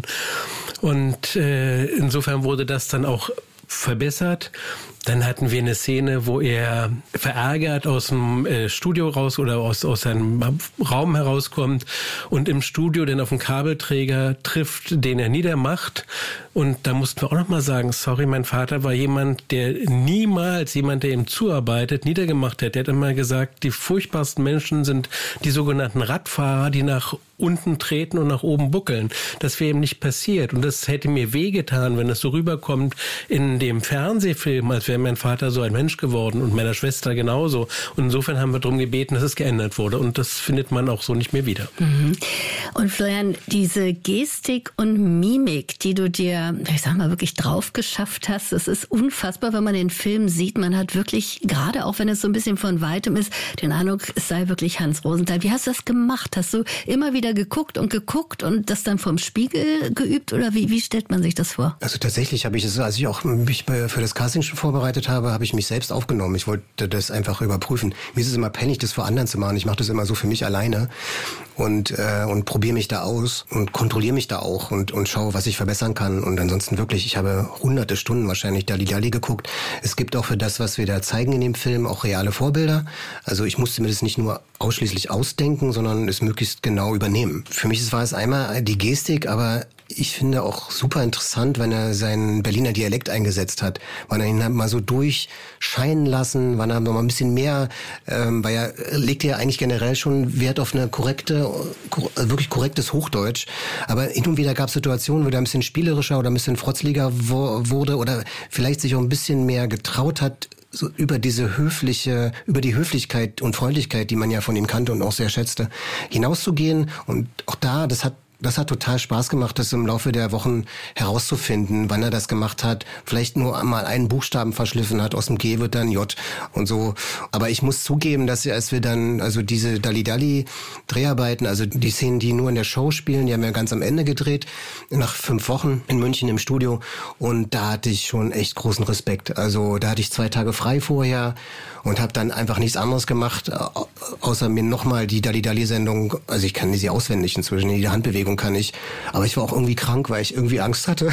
Und äh, insofern wurde das dann auch verbessert. Dann hatten wir eine Szene, wo er verärgert aus dem äh, Studio raus oder aus, aus seinem Raum herauskommt und im Studio dann auf einen Kabelträger trifft, den er niedermacht. Und da mussten wir auch nochmal sagen, sorry, mein Vater war jemand, der niemals jemand, der ihm zuarbeitet, niedergemacht hat. Der hat immer gesagt, die furchtbarsten Menschen sind die sogenannten Radfahrer, die nach unten treten und nach oben buckeln. Das wäre ihm nicht passiert. Und das hätte mir wehgetan, wenn es so rüberkommt in dem Fernsehfilm, als wäre mein Vater so ein Mensch geworden und meiner Schwester genauso. Und insofern haben wir darum gebeten, dass es geändert wurde. Und das findet man auch so nicht mehr wieder. Mhm. Und Florian, diese Gestik und Mimik, die du dir, ich sag mal, wirklich drauf geschafft hast, das ist unfassbar, wenn man den Film sieht. Man hat wirklich, gerade auch wenn es so ein bisschen von Weitem ist, den Eindruck, es sei wirklich Hans Rosenthal. Wie hast du das gemacht? Hast du immer wieder geguckt und geguckt und das dann vom Spiegel geübt oder wie, wie stellt man sich das vor? Also tatsächlich habe ich es, als ich auch mich für das Casting schon vorbereitet habe, habe ich mich selbst aufgenommen. Ich wollte das einfach überprüfen. Mir ist es immer peinlich, das vor anderen zu machen. Ich mache das immer so für mich alleine und äh, und probiere mich da aus und kontrolliere mich da auch und und schaue, was ich verbessern kann. Und ansonsten wirklich, ich habe hunderte Stunden wahrscheinlich Dalli Dalli geguckt. Es gibt auch für das, was wir da zeigen in dem Film, auch reale Vorbilder. Also ich musste mir das nicht nur ausschließlich ausdenken, sondern es möglichst genau übernehmen. Für mich war es einmal die Gestik, aber ich finde auch super interessant, wenn er seinen Berliner Dialekt eingesetzt hat, wann er ihn mal so durchscheinen lassen, wann er noch mal ein bisschen mehr, ähm, weil er legt ja eigentlich generell schon Wert auf eine korrekte, wirklich korrektes Hochdeutsch, aber hin und wieder gab es Situationen, wo er ein bisschen spielerischer oder ein bisschen frotzliger wo, wurde oder vielleicht sich auch ein bisschen mehr getraut hat, so über diese höfliche, über die Höflichkeit und Freundlichkeit, die man ja von ihm kannte und auch sehr schätzte, hinauszugehen. Und auch da, das hat Das hat total Spaß gemacht, das im Laufe der Wochen herauszufinden, wann er das gemacht hat. Vielleicht nur einmal einen Buchstaben verschliffen hat, aus dem G wird dann J und so. Aber ich muss zugeben, dass als wir dann, also diese Dalli Dalli Dreharbeiten, also die Szenen, die nur in der Show spielen, die haben wir ganz am Ende gedreht, nach fünf Wochen in München im Studio. Und da hatte ich schon echt großen Respekt. Also da hatte ich zwei Tage frei vorher und habe dann einfach nichts anderes gemacht, außer mir nochmal die Dalli Dalli Sendung, also ich kann sie auswendig inzwischen, die Handbewegung kann ich, aber ich war auch irgendwie krank, weil ich irgendwie Angst hatte.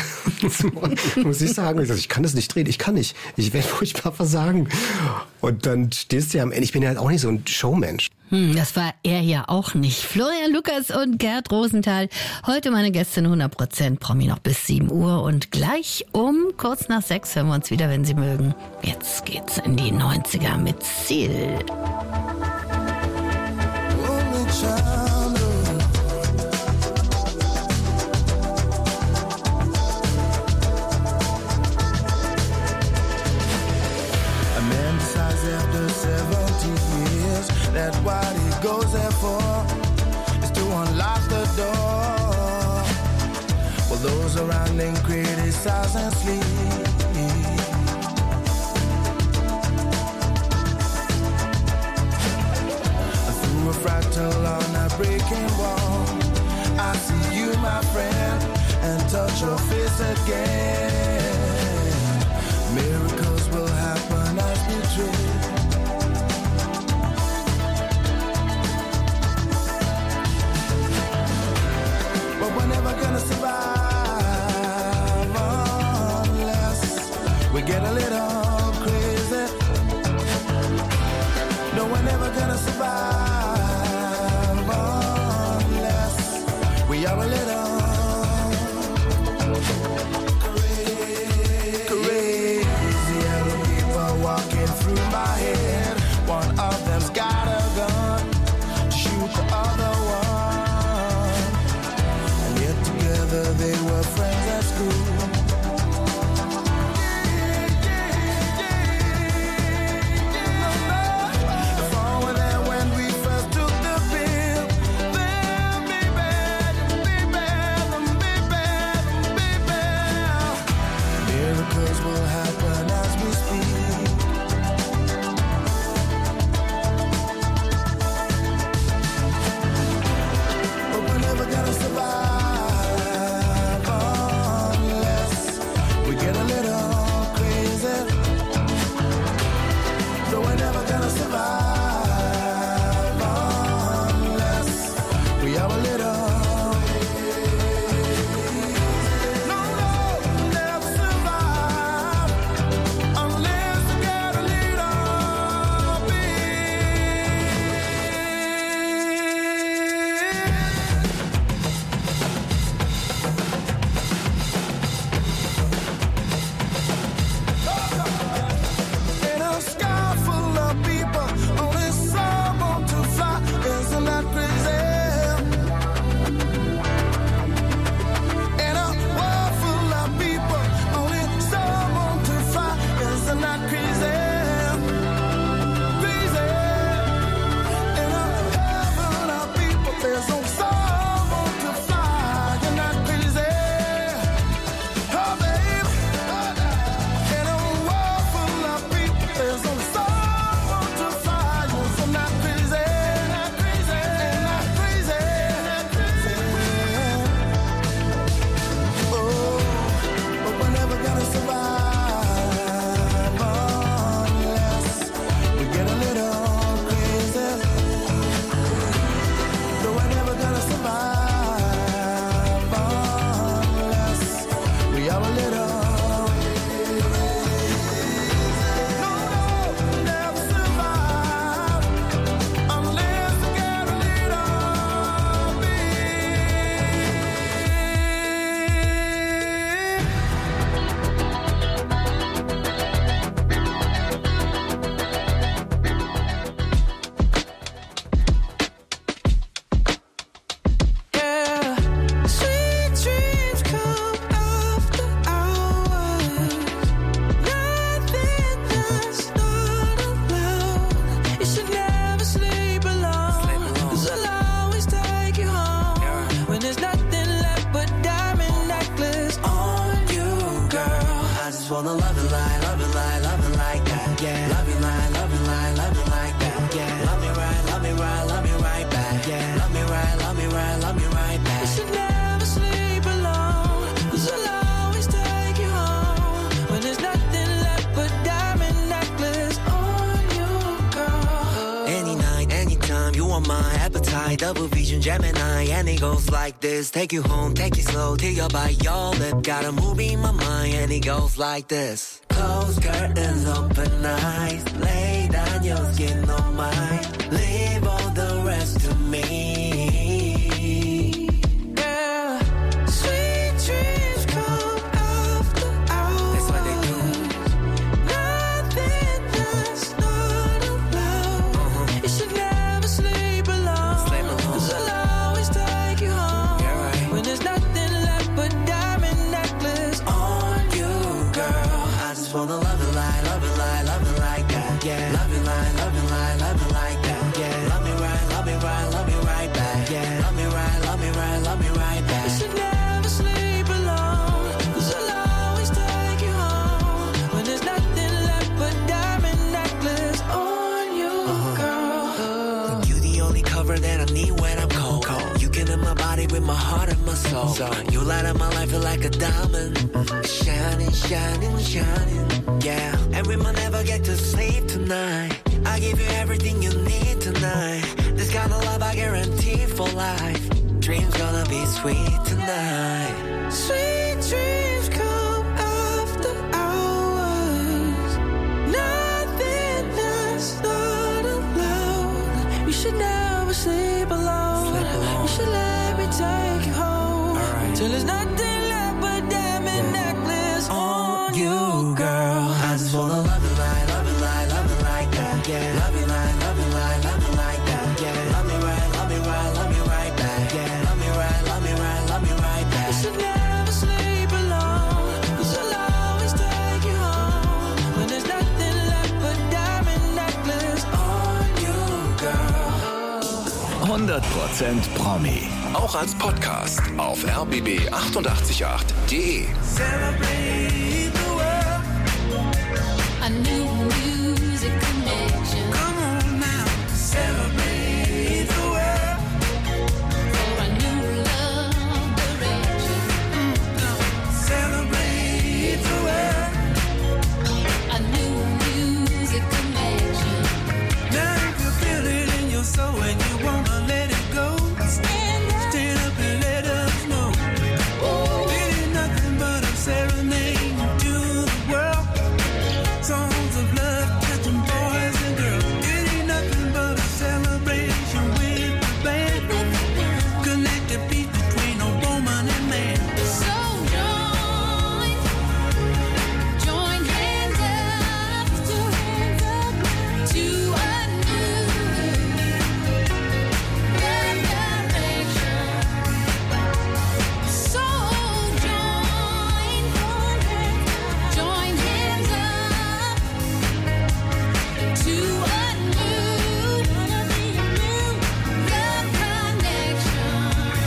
Muss ich sagen, ich kann das nicht drehen, ich kann nicht, ich werde furchtbar versagen. Und dann stehst du ja am Ende, ich bin ja halt auch nicht so ein Showmensch. Hm, das war er ja auch nicht. Florian Lukas und Gerd Rosenthal, heute meine Gästin hundert Prozent Promi noch bis sieben Uhr und gleich um kurz nach sechs hören wir uns wieder, wenn Sie mögen. Jetzt geht's in die neunziger mit Ziel. That what he goes there for is to unlock the door. While those around him criticize and sleep. Through a fractal on a breaking wall, I see you, my friend, and touch your face again. Miracles will happen as we dream. But we're never gonna survive unless we get a little crazy. No, we're never gonna survive unless we are a little crazy. Crazy other people walking through my head. One of them's got a gun to shoot the other one. And yet together they were friends at school. Double vision Gemini, and it goes like this. Take you home, take you slow till you're by your lip. Got a movie in my mind, and it goes like this. Close curtains, open eyes. Lay down your skin on mine. Leave all the rest to me. Yeah, sweet dreams come after hours. That's what they do. Nothing that's not allowed. Uh-huh. You should never sleep alone. Sleep alone. 'Cause I'll always take you home. Yeah, right. When there's nothing left but diamond necklace on you, girl. I just wanna love it like, love it like, love it like that. Yeah, love it like, love it like, love it like that. Yeah, love me right, love me right, love me right back. Yeah, love me right, love me right, love me right back. You should never sleep alone, 'cause I'll always take you home. When there's nothing left but diamond necklace on you, girl. Uh, you the only cover that I need when I'm cold. cold. You get in my body with my heart and my soul. So, you light up my life feel like a diamond. Shining, shining, shining. Yeah, and we might never get to sleep tonight. I give you everything you need tonight. This kind of love I guarantee for life. Dreams gonna be sweet tonight. Sweet dreams come after hours. hundert Prozent Promi. Auch als Podcast auf r b b achtundachtzig Punkt acht punkt d e. Celebrate the world. A new music connection. Come on now, celebrate the world. For a new love direction. Celebrate the world. A new music connection. Now if you feel it in your soul and you wanna let it go, stand up, stand up and let us know. It ain't nothing but a serenade to the world. Songs of love touching boys and girls. It ain't nothing but a celebration with the band. Connect the beat between a woman and man. So join, join hands up to hands up to a new love direction. So join, join hands up to a new love connection.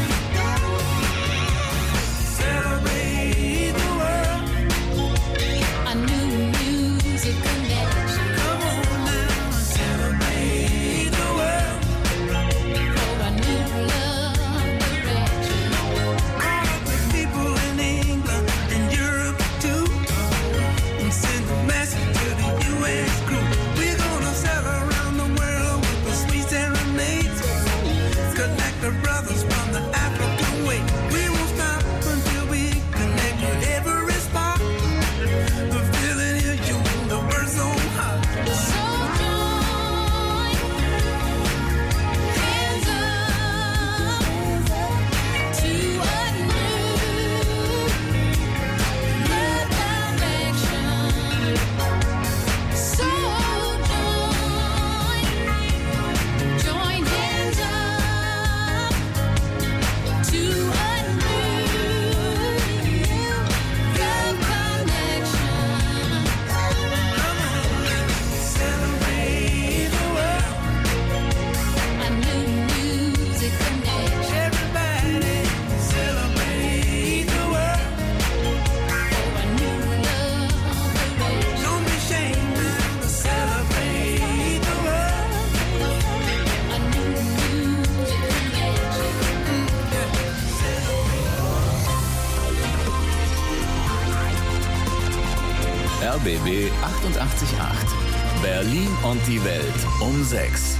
Celebrate the world. A new music connection. Come on now, celebrate the world. For a new love direction. All of the people in England and Europe too, and send a message to the U S crew. We're gonna sail around the world with a sweet serenade. Connect the brothers from the African way. We won't stop until we connect with every spot. The feeling is you, the birds so hot. So join hands up to a new love direction. So join, join hands up to a new love connection. Celebrate the world. A new music connection. Everybody celebrate the world. For a new love direction. Don't be ashamed now to celebrate the world. A new music connection. R B B achtundachtzig Komma acht. Berlin und die Welt um sechs.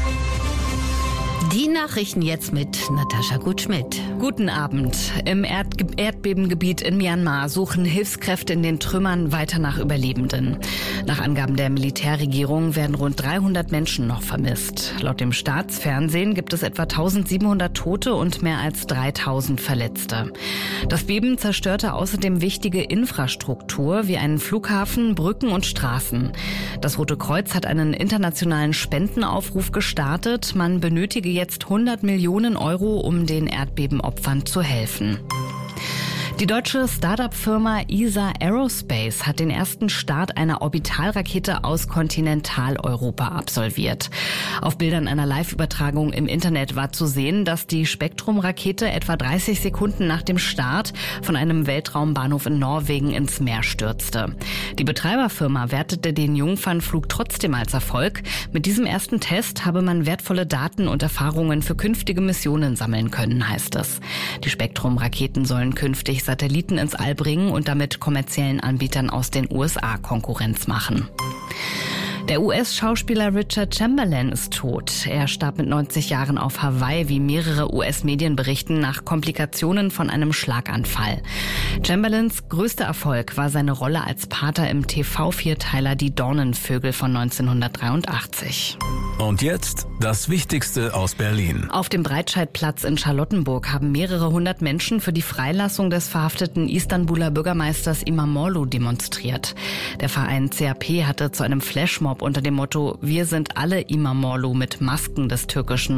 Die Nachrichten jetzt mit Natascha Gut-Schmidt. Guten Abend. Im Erd- Erdbebengebiet in Myanmar suchen Hilfskräfte in den Trümmern weiter nach Überlebenden. Nach Angaben der Militärregierung werden rund dreihundert Menschen noch vermisst. Laut dem Staatsfernsehen gibt es etwa eintausendsiebenhundert Tote und mehr als dreitausend Verletzte. Das Beben zerstörte außerdem wichtige Infrastruktur wie einen Flughafen, Brücken und Straßen. Das Rote Kreuz hat einen internationalen Spendenaufruf gestartet. Man benötige jetzt hundert Millionen Euro, um den Erdbebenopfern zu helfen. Die deutsche Start-up-Firma E S A Aerospace hat den ersten Start einer Orbitalrakete aus Kontinentaleuropa absolviert. Auf Bildern einer Live-Übertragung im Internet war zu sehen, dass die Spektrum-Rakete etwa dreißig Sekunden nach dem Start von einem Weltraumbahnhof in Norwegen ins Meer stürzte. Die Betreiberfirma wertete den Jungfernflug trotzdem als Erfolg. Mit diesem ersten Test habe man wertvolle Daten und Erfahrungen für künftige Missionen sammeln können, heißt es. Die Spektrum-Raketen sollen künftig Satelliten ins All bringen und damit kommerziellen Anbietern aus den U S A Konkurrenz machen. Der U S-Schauspieler Richard Chamberlain ist tot. Er starb mit neunzig Jahren auf Hawaii, wie mehrere U S-Medien berichten, nach Komplikationen von einem Schlaganfall. Chamberlains größter Erfolg war seine Rolle als Pater im T V-Vierteiler Die Dornenvögel von neunzehnhundertdreiundachtzig. Und jetzt das Wichtigste aus Berlin. Auf dem Breitscheidplatz in Charlottenburg haben mehrere hundert Menschen für die Freilassung des verhafteten Istanbuler Bürgermeisters Imamoglu demonstriert. Der Verein C A P hatte zu einem Flashmob unter dem Motto „Wir sind alle Imamoglu" mit Masken des türkischen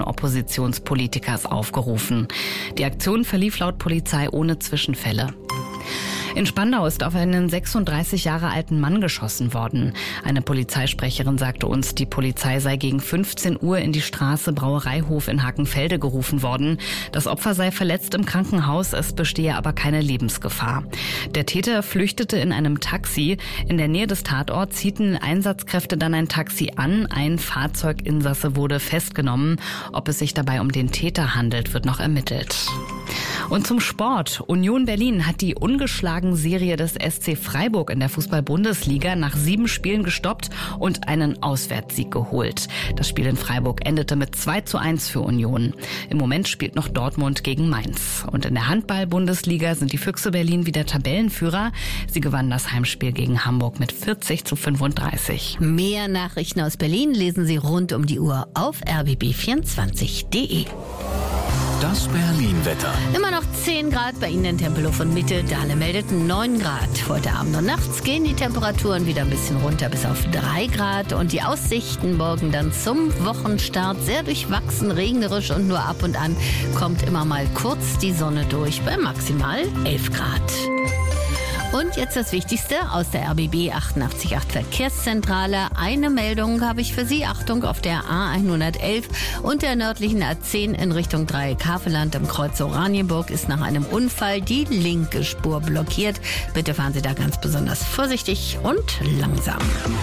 Oppositionspolitikers aufgerufen. Die Aktion verlief laut Polizei ohne Zwischenfälle. In Spandau ist auf einen sechsunddreißig Jahre alten Mann geschossen worden. Eine Polizeisprecherin sagte uns, die Polizei sei gegen fünfzehn Uhr in die Straße Brauereihof in Hakenfelde gerufen worden. Das Opfer sei verletzt im Krankenhaus, es bestehe aber keine Lebensgefahr. Der Täter flüchtete in einem Taxi. In der Nähe des Tatorts hielten Einsatzkräfte dann ein Taxi an. Ein Fahrzeuginsasse wurde festgenommen. Ob es sich dabei um den Täter handelt, wird noch ermittelt. Und zum Sport. Union Berlin hat die ungeschlagen Serie des S C Freiburg in der Fußball-Bundesliga nach sieben Spielen gestoppt und einen Auswärtssieg geholt. Das Spiel in Freiburg endete mit zwei zu eins für Union. Im Moment spielt noch Dortmund gegen Mainz. Und in der Handball-Bundesliga sind die Füchse Berlin wieder Tabellenführer. Sie gewannen das Heimspiel gegen Hamburg mit vierzig zu fünfunddreißig. Mehr Nachrichten aus Berlin lesen Sie rund um die Uhr auf r b b vierundzwanzig punkt d e. Das Berlin-Wetter. Immer noch zehn Grad bei Ihnen in Tempelhof und Mitte. Dahle meldet neun Grad. Heute Abend und nachts gehen die Temperaturen wieder ein bisschen runter bis auf drei Grad. Und die Aussichten morgen dann zum Wochenstart sehr durchwachsen, regnerisch und nur ab und an kommt immer mal kurz die Sonne durch bei maximal elf Grad. Und jetzt das Wichtigste aus der R B B achtundachtzig Komma acht Verkehrszentrale. Eine Meldung habe ich für Sie. Achtung, auf der A hundertelf und der nördlichen A zehn in Richtung Dreieck-Havelland im Kreuz Oranienburg ist nach einem Unfall die linke Spur blockiert. Bitte fahren Sie da ganz besonders vorsichtig und langsam.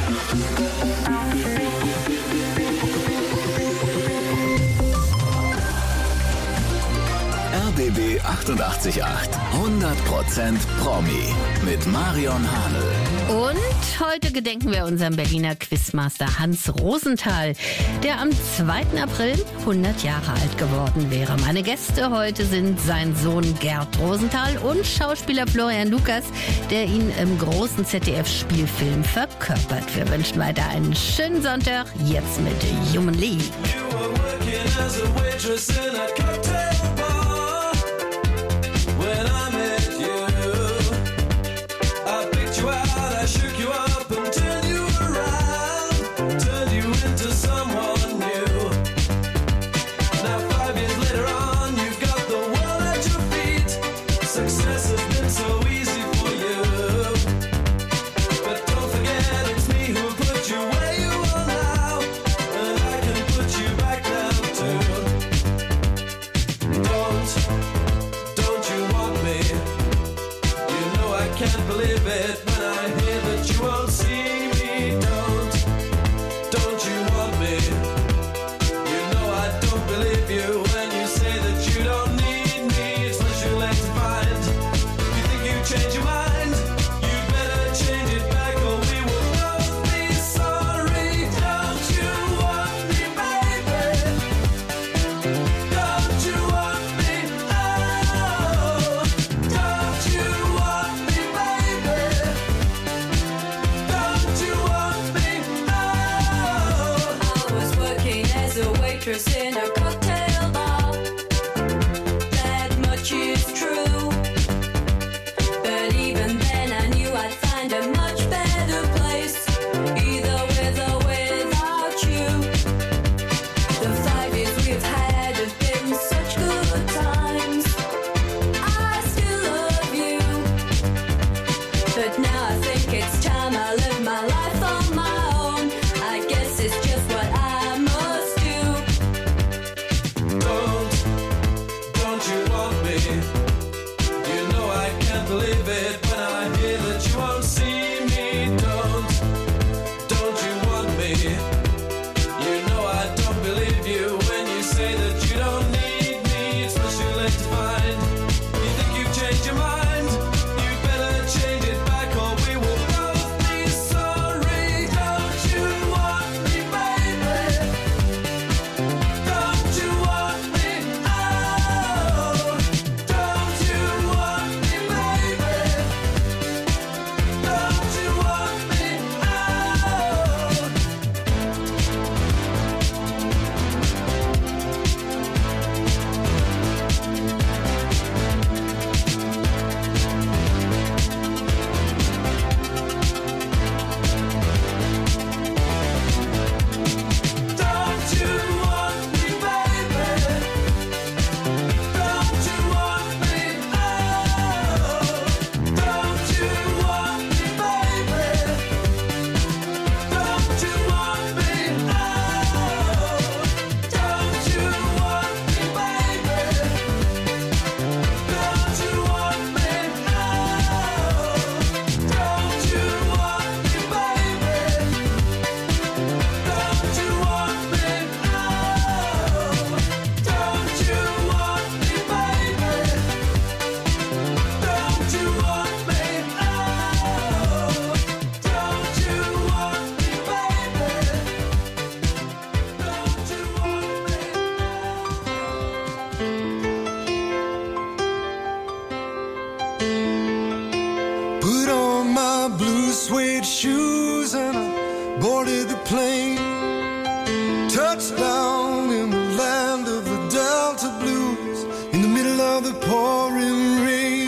R B B achtundachtzig Komma acht. hundert Prozent Promi mit Marion Hanel. Und heute gedenken wir unserem Berliner Quizmaster Hans Rosenthal, der am zweiten April hundert Jahre alt geworden wäre. Meine Gäste heute sind sein Sohn Gerd Rosenthal und Schauspieler Florian Lukas, der ihn im großen Z D F-Spielfilm verkörpert. Wir wünschen weiter einen schönen Sonntag, jetzt mit Human League. Can't believe it when I hear that you won't see me. Don't, don't you want me? You know I don't believe you when you say that you don't need me. It's much too late to find. You think you change your mind? You'd better change it back or we will both be sorry. Don't you want me, baby? Don't you want me? Oh, don't you want me? In a cocktail bar, that much is true. But even then I knew I'd find a much better place, either with or without you. The five years we've had have been such good times. I still love you, but now I think it's time I live my life on my own. I guess it's just what I must do. Believe it when I hear that you won't see me. Don't, don't you want me? You know I don't believe you when you say that you don't need me. It's much too late to find. You think you've changed your mind? You better change it back or we will both be sorry. Don't you want me, baby? Don't you want me? Oh, don't you want me, baby? Don't you want me? Oh, boarded the plane, touched down in the land of the Delta Blues, in the middle of the pouring rain.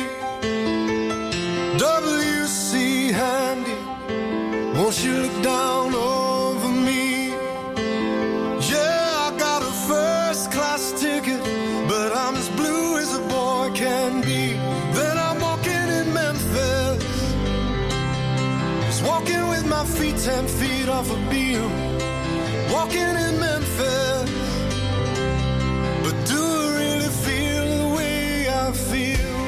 W C Handy, won't you look down over me? Yeah, I got a first class ticket, but I'm as blue as a boy can be. Then I'm walking in Memphis, just walking with my feet ten feet off a beam. Walking in Memphis, but do I really feel the way I feel?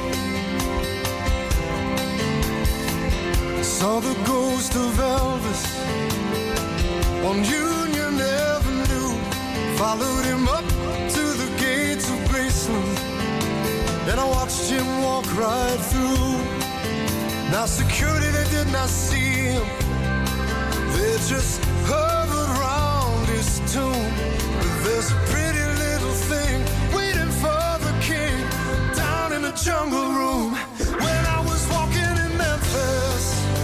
Saw the ghost of Elvis on Union Avenue, followed him up to the gates of Graceland, and I watched him walk right through. Now security, they did not see him, they just hovered around his tomb. But there's a pretty little thing waiting for the king down in the jungle room. When I was walking in Memphis,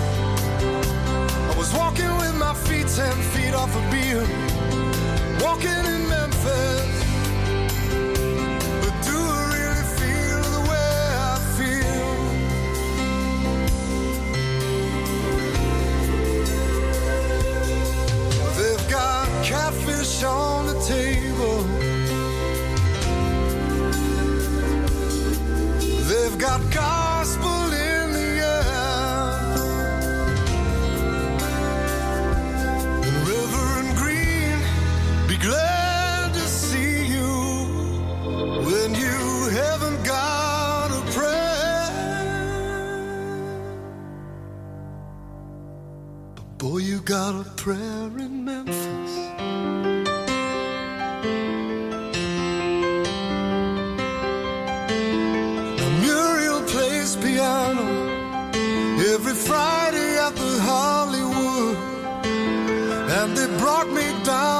I was walking with my feet ten feet off a beam. Walking in Memphis, but do I really feel the way I feel? They've got catfish on the table, they've got gospel in the air, and Reverend Green, be glad to see you when you haven't got a prayer. But boy, you got a prayer in Memphis. Now Muriel plays piano Friday at the Hollywood, and they brought me down